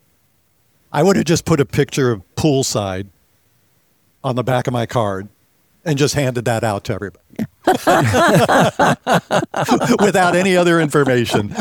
S4: I would have just put a picture of poolside on the back of my card and just handed that out to everybody. Without any other information.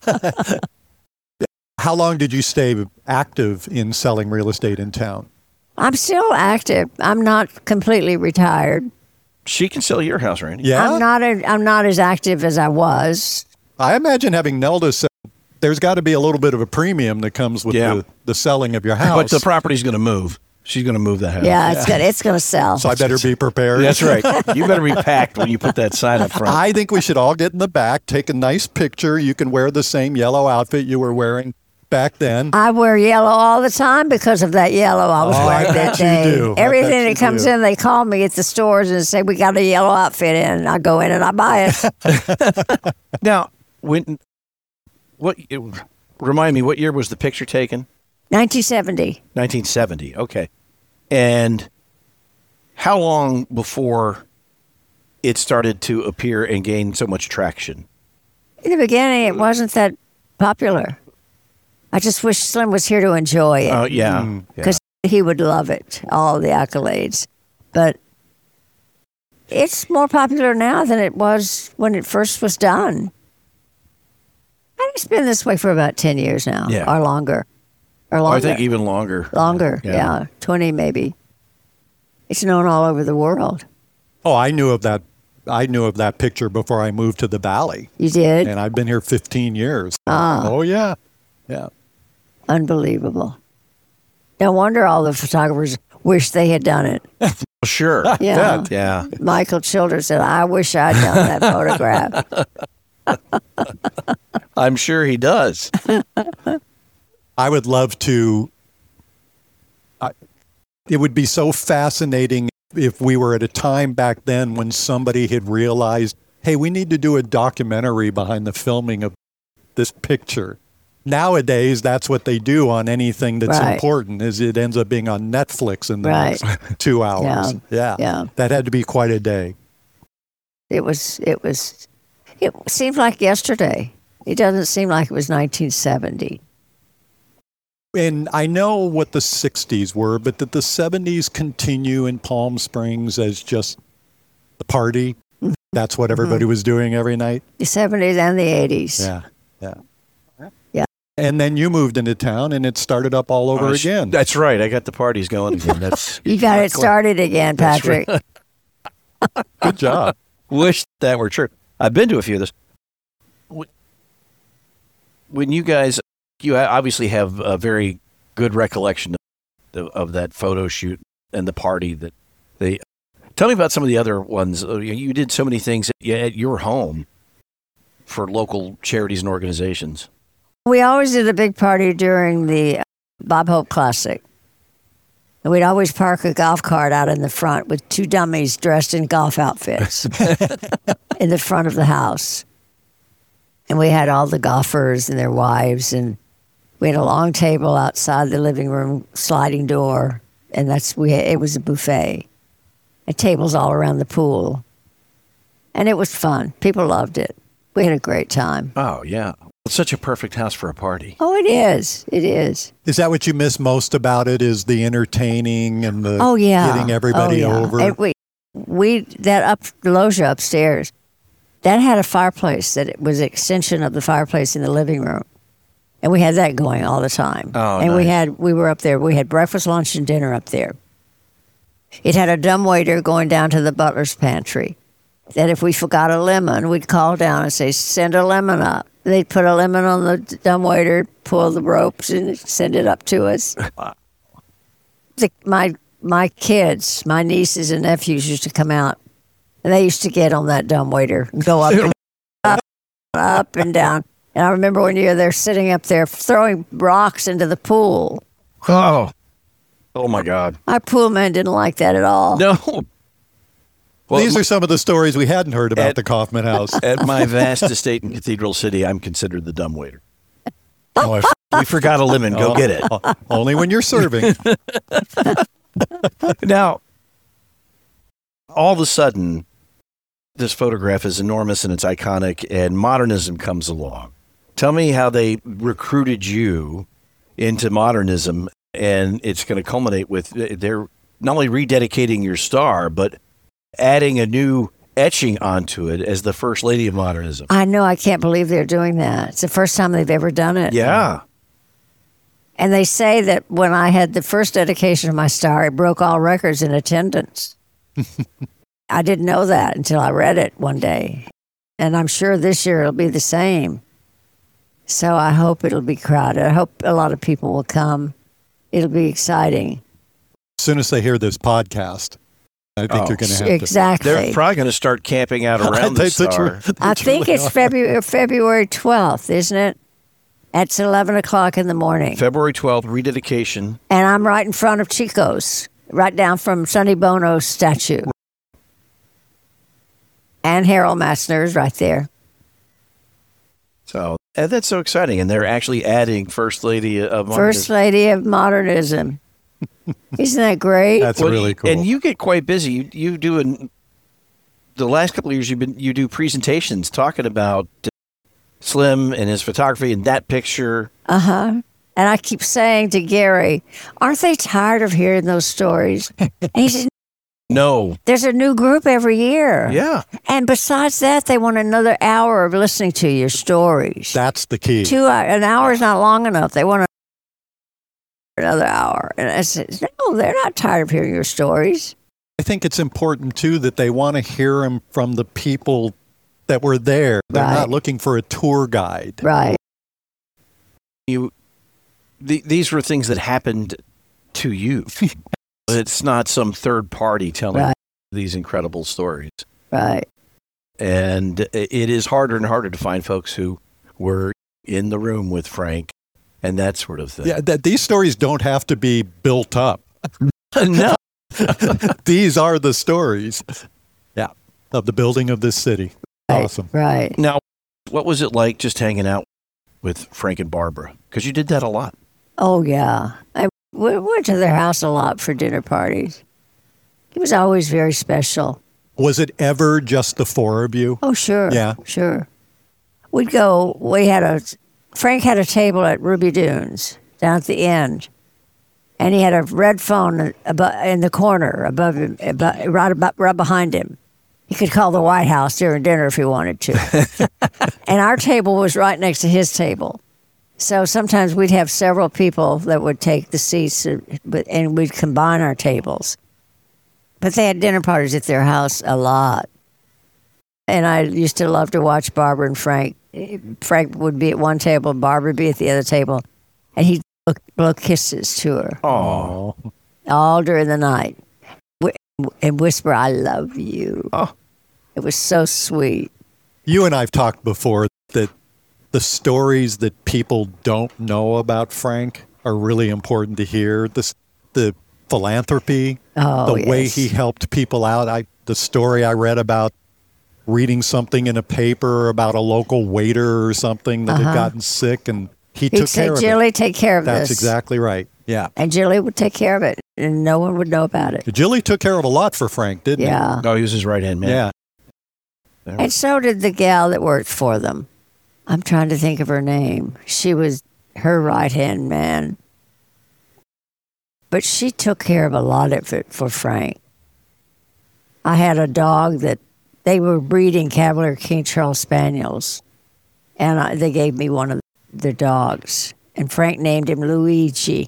S4: How long did you stay active in selling real estate in town?
S5: I'm still active. I'm not completely retired.
S3: She can sell your house, Randy.
S4: Yeah.
S5: I'm not as active as I was.
S4: I imagine having Nelda sell, there's got to be a little bit of a premium that comes with
S3: Yeah.
S4: the selling of your house.
S3: But the property's going to move. She's going to move the house.
S5: Yeah, it's gonna sell.
S4: So I better be prepared.
S3: That's right. You better be packed when you put that sign up front.
S4: I think we should all get in the back, take a nice picture. You can wear the same yellow outfit you were wearing back then.
S5: I wear yellow all the time because of that yellow I was
S4: Oh, I
S5: wearing that
S4: bet you
S5: day.
S4: do. I
S5: Everything
S4: bet you
S5: that comes
S4: do.
S5: in, they call me at the stores and say, we got a yellow outfit in. And I go in and I buy it.
S3: Now, remind me, what year was the picture taken?
S5: 1970.
S3: 1970. Okay. And how long before it started to appear and gain so much traction?
S5: In the beginning, it wasn't that popular. I just wish Slim was here to enjoy it
S3: Oh, yeah. Yeah.
S5: because he would love it, all the accolades. But it's more popular now than it was when it first was done. And it's been this way for about 10 years now,
S3: Yeah.
S5: or longer. Or longer.
S3: I think even longer.
S5: Longer, yeah. 20 maybe. It's known all over the world.
S4: Oh, I knew of that. I knew of that picture before I moved to the Valley.
S5: You did?
S4: And I've been here 15 years. Oh, yeah. Yeah.
S5: Unbelievable. No wonder all the photographers wish they had done it.
S3: Sure.
S5: Yeah.
S3: Yeah.
S5: Michael Childers said, I wish I'd done that photograph.
S3: I'm sure he does.
S4: I would love to. It would be so fascinating if we were at a time back then when somebody had realized, hey, we need to do a documentary behind the filming of this picture. Nowadays, that's what they do on anything that's
S5: Right.
S4: important, is it ends up being on Netflix in the
S5: Right.
S4: next 2 hours.
S5: Yeah.
S4: That had to be quite a day.
S5: It seemed like yesterday. It doesn't seem like it was 1970.
S4: And I know what the 60s were, but did the 70s continue in Palm Springs as just the party? That's what everybody was doing every night?
S5: The 70s and the 80s.
S4: Yeah.
S5: Yeah.
S4: And then you moved into town and it started up all over again.
S3: That's right. I got the parties going again. That's
S5: You got it started again, Patrick.
S4: Good job.
S3: Wish that were true. I've been to a few of those. When you guys, you obviously have a very good recollection of that photo shoot and the party that they. Tell me about some of the other ones. You did so many things at your home for local charities and organizations.
S5: We always did a big party during the Bob Hope Classic. And we'd always park a golf cart out in the front with two dummies dressed in golf outfits in the front of the house. And we had all the golfers and their wives, and we had a long table outside the living room sliding door, and it was a buffet. And tables all around the pool. And it was fun. People loved it. We had a great time.
S3: Oh, yeah. It's such a perfect house for a party.
S5: Oh, it is. It is.
S4: Is that what you miss most about it, is the entertaining and the getting everybody over?
S5: And the loggia upstairs, that had a fireplace that it was an extension of the fireplace in the living room. And we had that going all the time.
S3: Oh,
S5: and
S3: nice.
S5: we were up there. We had breakfast, lunch, and dinner up there. It had a dumbwaiter going down to the butler's pantry. That if we forgot a lemon, we'd call down and say, send a lemon up. They'd put a lemon on the dumbwaiter, pull the ropes, and send it up to us. My kids, my nieces and nephews used to come out, and they used to get on that dumbwaiter and go up and down. And I remember one year they're sitting up there throwing rocks into the pool.
S3: Oh, my God.
S5: Our pool man didn't like that at all.
S3: No. Well,
S4: These are some of the stories we hadn't heard about the Kaufman House.
S3: at my vast estate in Cathedral City, I'm considered the dumbwaiter. We forgot a lemon. Go get it.
S4: Only when you're serving.
S3: Now, all of a sudden, this photograph is enormous and it's iconic, and modernism comes along. Tell me how they recruited you into modernism, and it's going to culminate with they're not only rededicating your star, but adding a new etching onto it as the First Lady of Modernism.
S5: I know. I can't believe they're doing that. It's the first time they've ever done it.
S3: Yeah.
S5: And they say that when I had the first dedication of my star, it broke all records in attendance. I didn't know that until I read it one day. And I'm sure this year it'll be the same. So I hope it'll be crowded. I hope a lot of people will come. It'll be exciting.
S4: As soon as they hear this podcast, I think you're going to have
S5: Exactly.
S3: They're probably going to start camping out around the star.
S5: I think it's February 12th, isn't it? It's 11 o'clock in the morning.
S3: February 12th, rededication.
S5: And I'm right in front of Chico's, right down from Sonny Bono's statue. And Harold Massner's right there.
S3: So that's so exciting. And they're actually adding First Lady of Modernism.
S5: First Lady of Modernism. Isn't that great?
S4: That's really cool.
S3: And you get quite busy. You do the last couple of years. You do presentations talking about Slim and his photography and that picture.
S5: And I keep saying to Gary, aren't they tired of hearing those stories? And he says,
S3: No.
S5: there's a new group every year.
S3: Yeah.
S5: And besides that, they want another hour of listening to your stories.
S4: That's the key.
S5: An hour is not long enough. They want another hour. And I said, no, they're not tired of hearing your stories.
S4: I think it's important, too, that they want to hear them from the people that were there. They're
S5: Right.
S4: not looking for a tour guide.
S5: Right.
S3: These were things that happened to you. It's not some third party telling
S5: Right.
S3: these incredible stories.
S5: Right.
S3: And it is harder and harder to find folks who were in the room with Frank and that sort of thing.
S4: Yeah, these stories don't have to be built up.
S3: No.
S4: These are the stories. Yeah, of the building of this city.
S5: Right.
S4: Awesome.
S5: Right.
S3: Now, what was it like just hanging out with Frank and Barbara? Because you did that a lot.
S5: Oh, yeah. We went to their house a lot for dinner parties. It was always very special.
S4: Was it ever just the four of you?
S5: Oh, sure.
S4: Yeah.
S5: Sure. Frank had a table at Ruby Dunes down at the end. And he had a red phone in the corner above him, right behind him. He could call the White House during dinner if he wanted to. And our table was right next to his table. So sometimes we'd have several people that would take the seats and we'd combine our tables. But they had dinner parties at their house a lot. And I used to love to watch Barbara and Frank. Frank would be at one table, Barbara would be at the other table. And he'd blow kisses to her.
S3: Oh.
S5: All during the night. And whisper, I love you.
S3: Oh.
S5: It was so sweet.
S4: You and I've talked before that the stories that people don't know about Frank are really important to hear. The philanthropy, the way
S5: yes.
S4: he helped people out. The story I read about reading something in a paper about a local waiter or something that had gotten sick, and he
S5: He'd
S4: took
S5: say,
S4: care of
S5: Jilly,
S4: it.
S5: take care of
S4: That's
S5: this.
S4: exactly right. Yeah.
S5: And Jilly would take care of it, and no one would know about it.
S4: Jilly took care of a lot for Frank, didn't
S5: Yeah.
S3: No, he was his right-hand
S4: he?
S3: man.
S4: Yeah.
S5: And so did the gal that worked for them. I'm trying to think of her name. She was her right-hand man. But she took care of a lot of it for Frank. I had a dog that they were breeding Cavalier King Charles Spaniels. And they gave me one of their dogs. And Frank named him Luigi.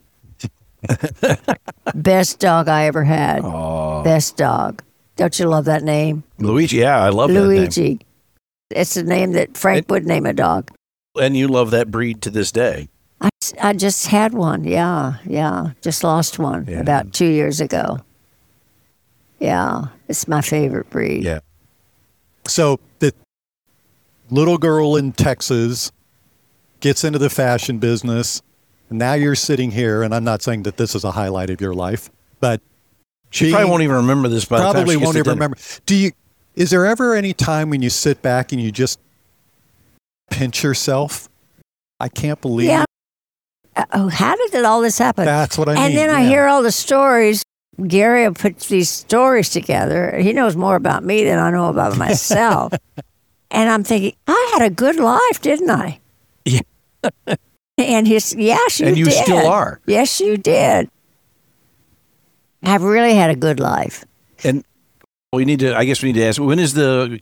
S5: Best dog I ever had.
S3: Oh.
S5: Best dog. Don't you love that name?
S3: Luigi, yeah, I love that
S5: Luigi. It's a name that Frank would name a dog.
S3: name. And you love that breed to this day.
S5: I just had one. Yeah. Just lost one
S3: Yeah.
S5: about 2 years ago. Yeah. It's my favorite breed.
S3: Yeah.
S4: So the little girl in Texas gets into the fashion business. And now you're sitting here, and I'm not saying that this is a highlight of your life, but
S3: She probably won't even remember this by the time
S4: probably
S3: she gets
S4: won't
S3: to
S4: even
S3: dinner.
S4: remember. Is there ever any time when you sit back and you just pinch yourself? I can't believe
S5: Yeah. Oh, how did all this happen?
S4: that's what I mean.
S5: And then I
S4: yeah.
S5: hear all the stories. Gary will put these stories together. He knows more about me than I know about myself. And I'm thinking, I had a good life, didn't I?
S3: Yeah.
S5: And yes, you did.
S3: And you still are.
S5: Yes, you did. I've really had a good life.
S3: And I guess we need to ask, when is the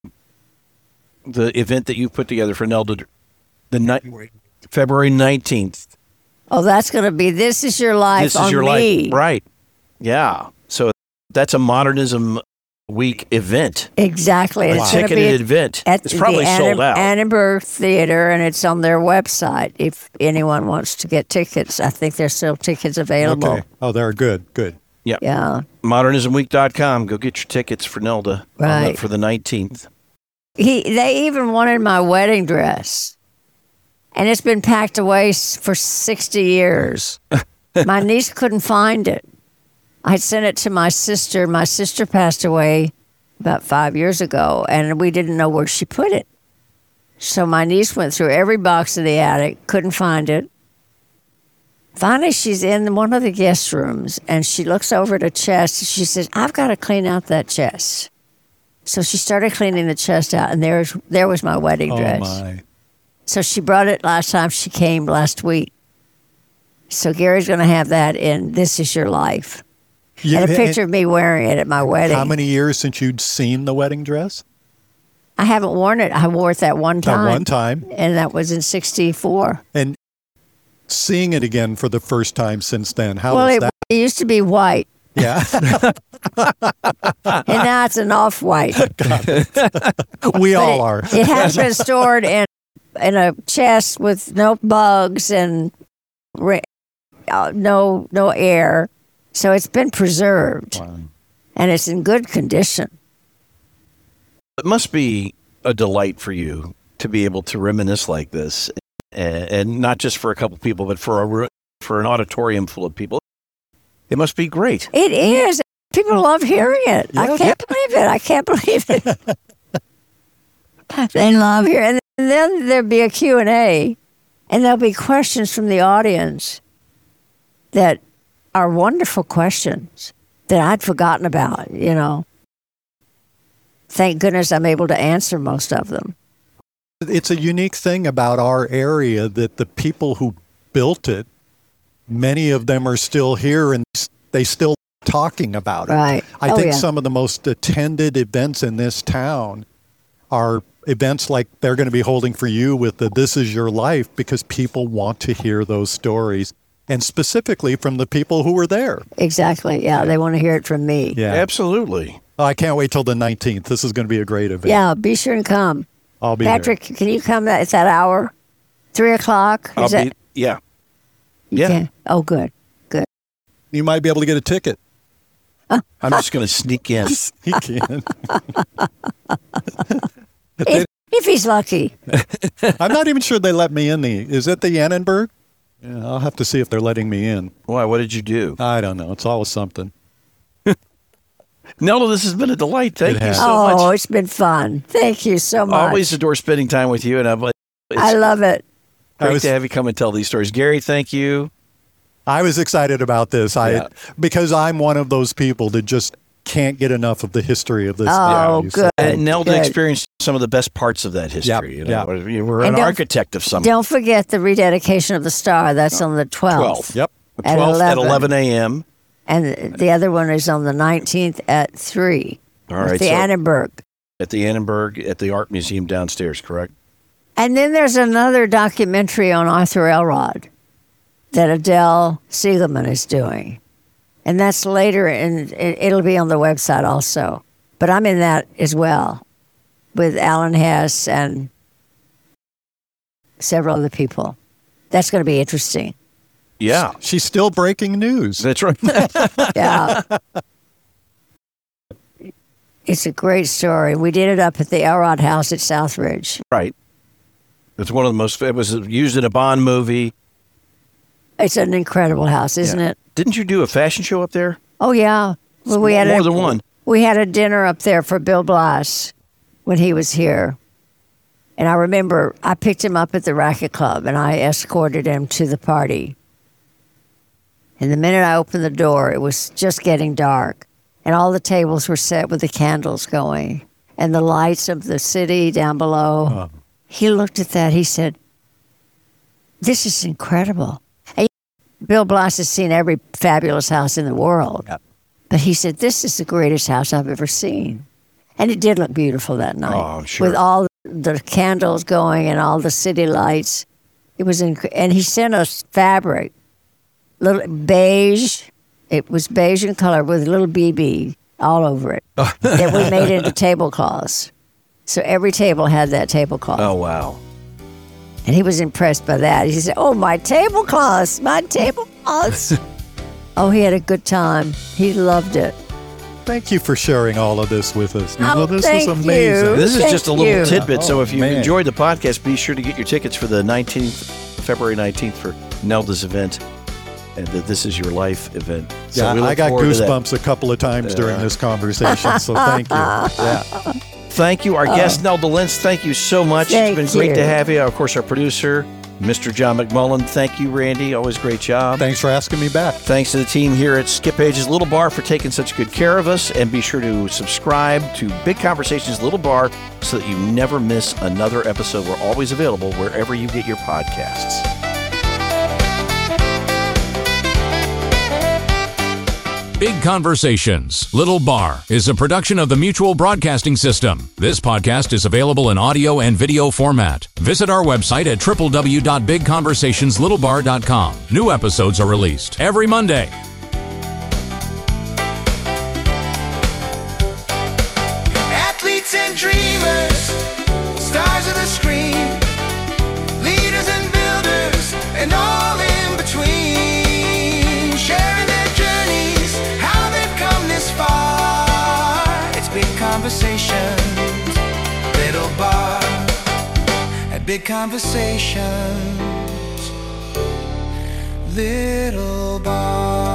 S3: event that you put together for Nelda? February 19th.
S5: Oh, that's going to be This Is Your Life
S3: This
S5: on
S3: is your
S5: me.
S3: life. Right. Yeah. So that's a Modernism Week event.
S5: Exactly.
S3: A
S5: It's going to
S3: ticketed
S5: be
S3: event.
S5: at
S3: It's probably
S5: the
S3: sold out.
S5: Annenberg Theater, and it's on their website if anyone wants to get tickets. I think there's still tickets available.
S4: Okay. Oh, they're good. Good.
S5: Yeah.
S3: ModernismWeek.com. Go get your tickets for Nelda
S5: Right.
S3: for the 19th.
S5: They even wanted my wedding dress, and it's been packed away for 60 years. My niece couldn't find it. I sent it to my sister. My sister passed away about 5 years ago, and we didn't know where she put it. So my niece went through every box in the attic, couldn't find it. Finally, she's in one of the guest rooms, and she looks over at a chest. And she says, I've got to clean out that chest. So she started cleaning the chest out, and there was my wedding dress.
S4: Oh, my.
S5: So she brought it last time she came last week. So Gary's going to have that in This Is Your Life.
S4: Yeah,
S5: And a picture of me wearing it at my wedding.
S4: How many years since you'd seen the wedding dress?
S5: I haven't worn it. I wore it that one time.
S4: That one time.
S5: And that was in 1964.
S4: And seeing it again for the first time since then, how
S5: Well,
S4: was
S5: it
S4: that?
S5: used to be white,
S4: Yeah.
S5: and now it's an off-white.
S4: We
S5: But
S4: all are.
S5: It has been stored in a chest with no bugs and no air. So it's been preserved, and it's in good condition.
S3: It must be a delight for you to be able to reminisce like this, and not just for a couple people, but for an auditorium full of people. It must be great.
S5: It is. People love hearing it.
S4: Yeah.
S5: I can't believe it. I can't believe it. They love hearing it. And then there'll be a Q&A, and there'll be questions from the audience that are wonderful questions that I'd forgotten about, Thank goodness I'm able to answer most of them.
S4: It's a unique thing about our area that the people who built it, many of them are still here and they still talking about it.
S5: Right.
S4: I think some of the most attended events in this town are events like they're going to be holding for you with the This Is Your Life, because people want to hear those stories, and specifically from the people who were there.
S5: Exactly. Yeah, they want to hear it from me.
S4: Yeah.
S3: Absolutely.
S4: I can't wait till the 19th. This is going to be a great event.
S5: Yeah, be sure and come.
S4: I'll be
S5: Patrick, can you come? It's that hour? 3 o'clock?
S3: Yeah.
S5: You
S3: Yeah.
S5: can? Oh, good.
S4: there. You might be able to get a ticket.
S3: I'm just going to sneak in.
S4: He can.
S5: If he's lucky.
S4: I'm not even sure they let me in. Is it the Annenberg? Yeah, I'll have to see if they're letting me in.
S3: Why? What did you do?
S4: I don't know. It's always something.
S3: Nelda, this has been a delight. Thank you so
S5: Oh,
S3: much.
S5: it's been fun. Thank you so much.
S3: Always adore spending time with you, and
S5: I love it.
S3: great to have you come and tell these stories. Gary, thank you.
S4: I was excited about this. Because I'm one of those people that just can't get enough of the history of this.
S5: Oh,
S4: value.
S5: good.
S3: And Nelda
S5: good.
S3: experienced some of the best parts of that history. You were an architect of some.
S5: Don't forget the rededication of the star. That's on the 12th.
S3: 12th.
S4: Yep.
S3: The
S5: At
S3: 12th at
S5: 11.
S3: 11 a.m.
S5: And the other one is on the 19th at 3.
S3: All
S5: At
S3: right.
S5: the Annenberg.
S3: At the Annenberg, at the Art Museum downstairs, correct?
S5: And then there's another documentary on Arthur Elrod that Adele Siegelman is doing. And that's later, and it'll be on the website also. But I'm in that as well with Alan Hess and several other people. That's going to be interesting.
S3: Yeah.
S4: She's still breaking news.
S3: That's right.
S5: Yeah. It's a great story. We did it up at the Elrod House at Southridge.
S3: Right. It's one of the most, it was used in a Bond movie.
S5: It's an incredible house, isn't it?
S3: Didn't you do a fashion show up there?
S5: Oh, yeah. Well, we had
S3: more than one.
S5: We had a dinner up there for Bill Blass when he was here. And I remember I picked him up at the Racket Club and I escorted him to the party. And the minute I opened the door, it was just getting dark. And all the tables were set with the candles going and the lights of the city down below. He looked at that. He said, "This is incredible." And Bill Blass has seen every fabulous house in the world.
S4: Yep.
S5: But he said, "This is the greatest house I've ever seen." And it did look beautiful that night.
S3: Oh, I'm sure.
S5: With all the candles going and all the city lights. It was and he sent us fabric, little beige. It was beige in color with a little BB all over it that we made into tablecloths. So every table had that tablecloth.
S3: Oh, wow.
S5: And he was impressed by that. He said, "Oh, my tablecloths, my tablecloths." Oh, he had a good time. He loved it.
S4: Thank you for sharing all of this with us.
S5: Oh,
S4: This
S5: thank
S4: was amazing.
S5: you.
S3: This is
S5: Thank
S3: just a little
S5: you.
S3: tidbit. So
S4: Oh,
S3: if you
S4: man.
S3: enjoyed the podcast, be sure to get your tickets for the 19th, February 19th for Nelda's event and the This Is Your Life event. So
S4: Yeah,
S3: we look
S4: I got
S3: forward to that.
S4: goosebumps a couple of times during this conversation, so thank you. Yeah.
S3: Thank you. Our guest, Nelda Lentz, thank you so much.
S5: Thank
S3: It's been great
S5: you.
S3: to have you. Of course, our producer, Mr. John McMullen. Thank you, Randy. Always great job.
S4: Thanks for asking me back.
S3: Thanks to the team here at Skip Page's Little Bar for taking such good care of us. And be sure to subscribe to Big Conversations Little Bar so that you never miss another episode. We're always available wherever you get your podcasts.
S2: Big Conversations, Little Bar is a production of the Mutual Broadcasting System. This podcast is available in audio and video format. Visit our website at www.bigconversationslittle.bar.com. New episodes are released every Monday.
S1: Athletes and dreamers, stars of the screen, leaders and builders, and all in between, sharing their journeys big conversations, little bar.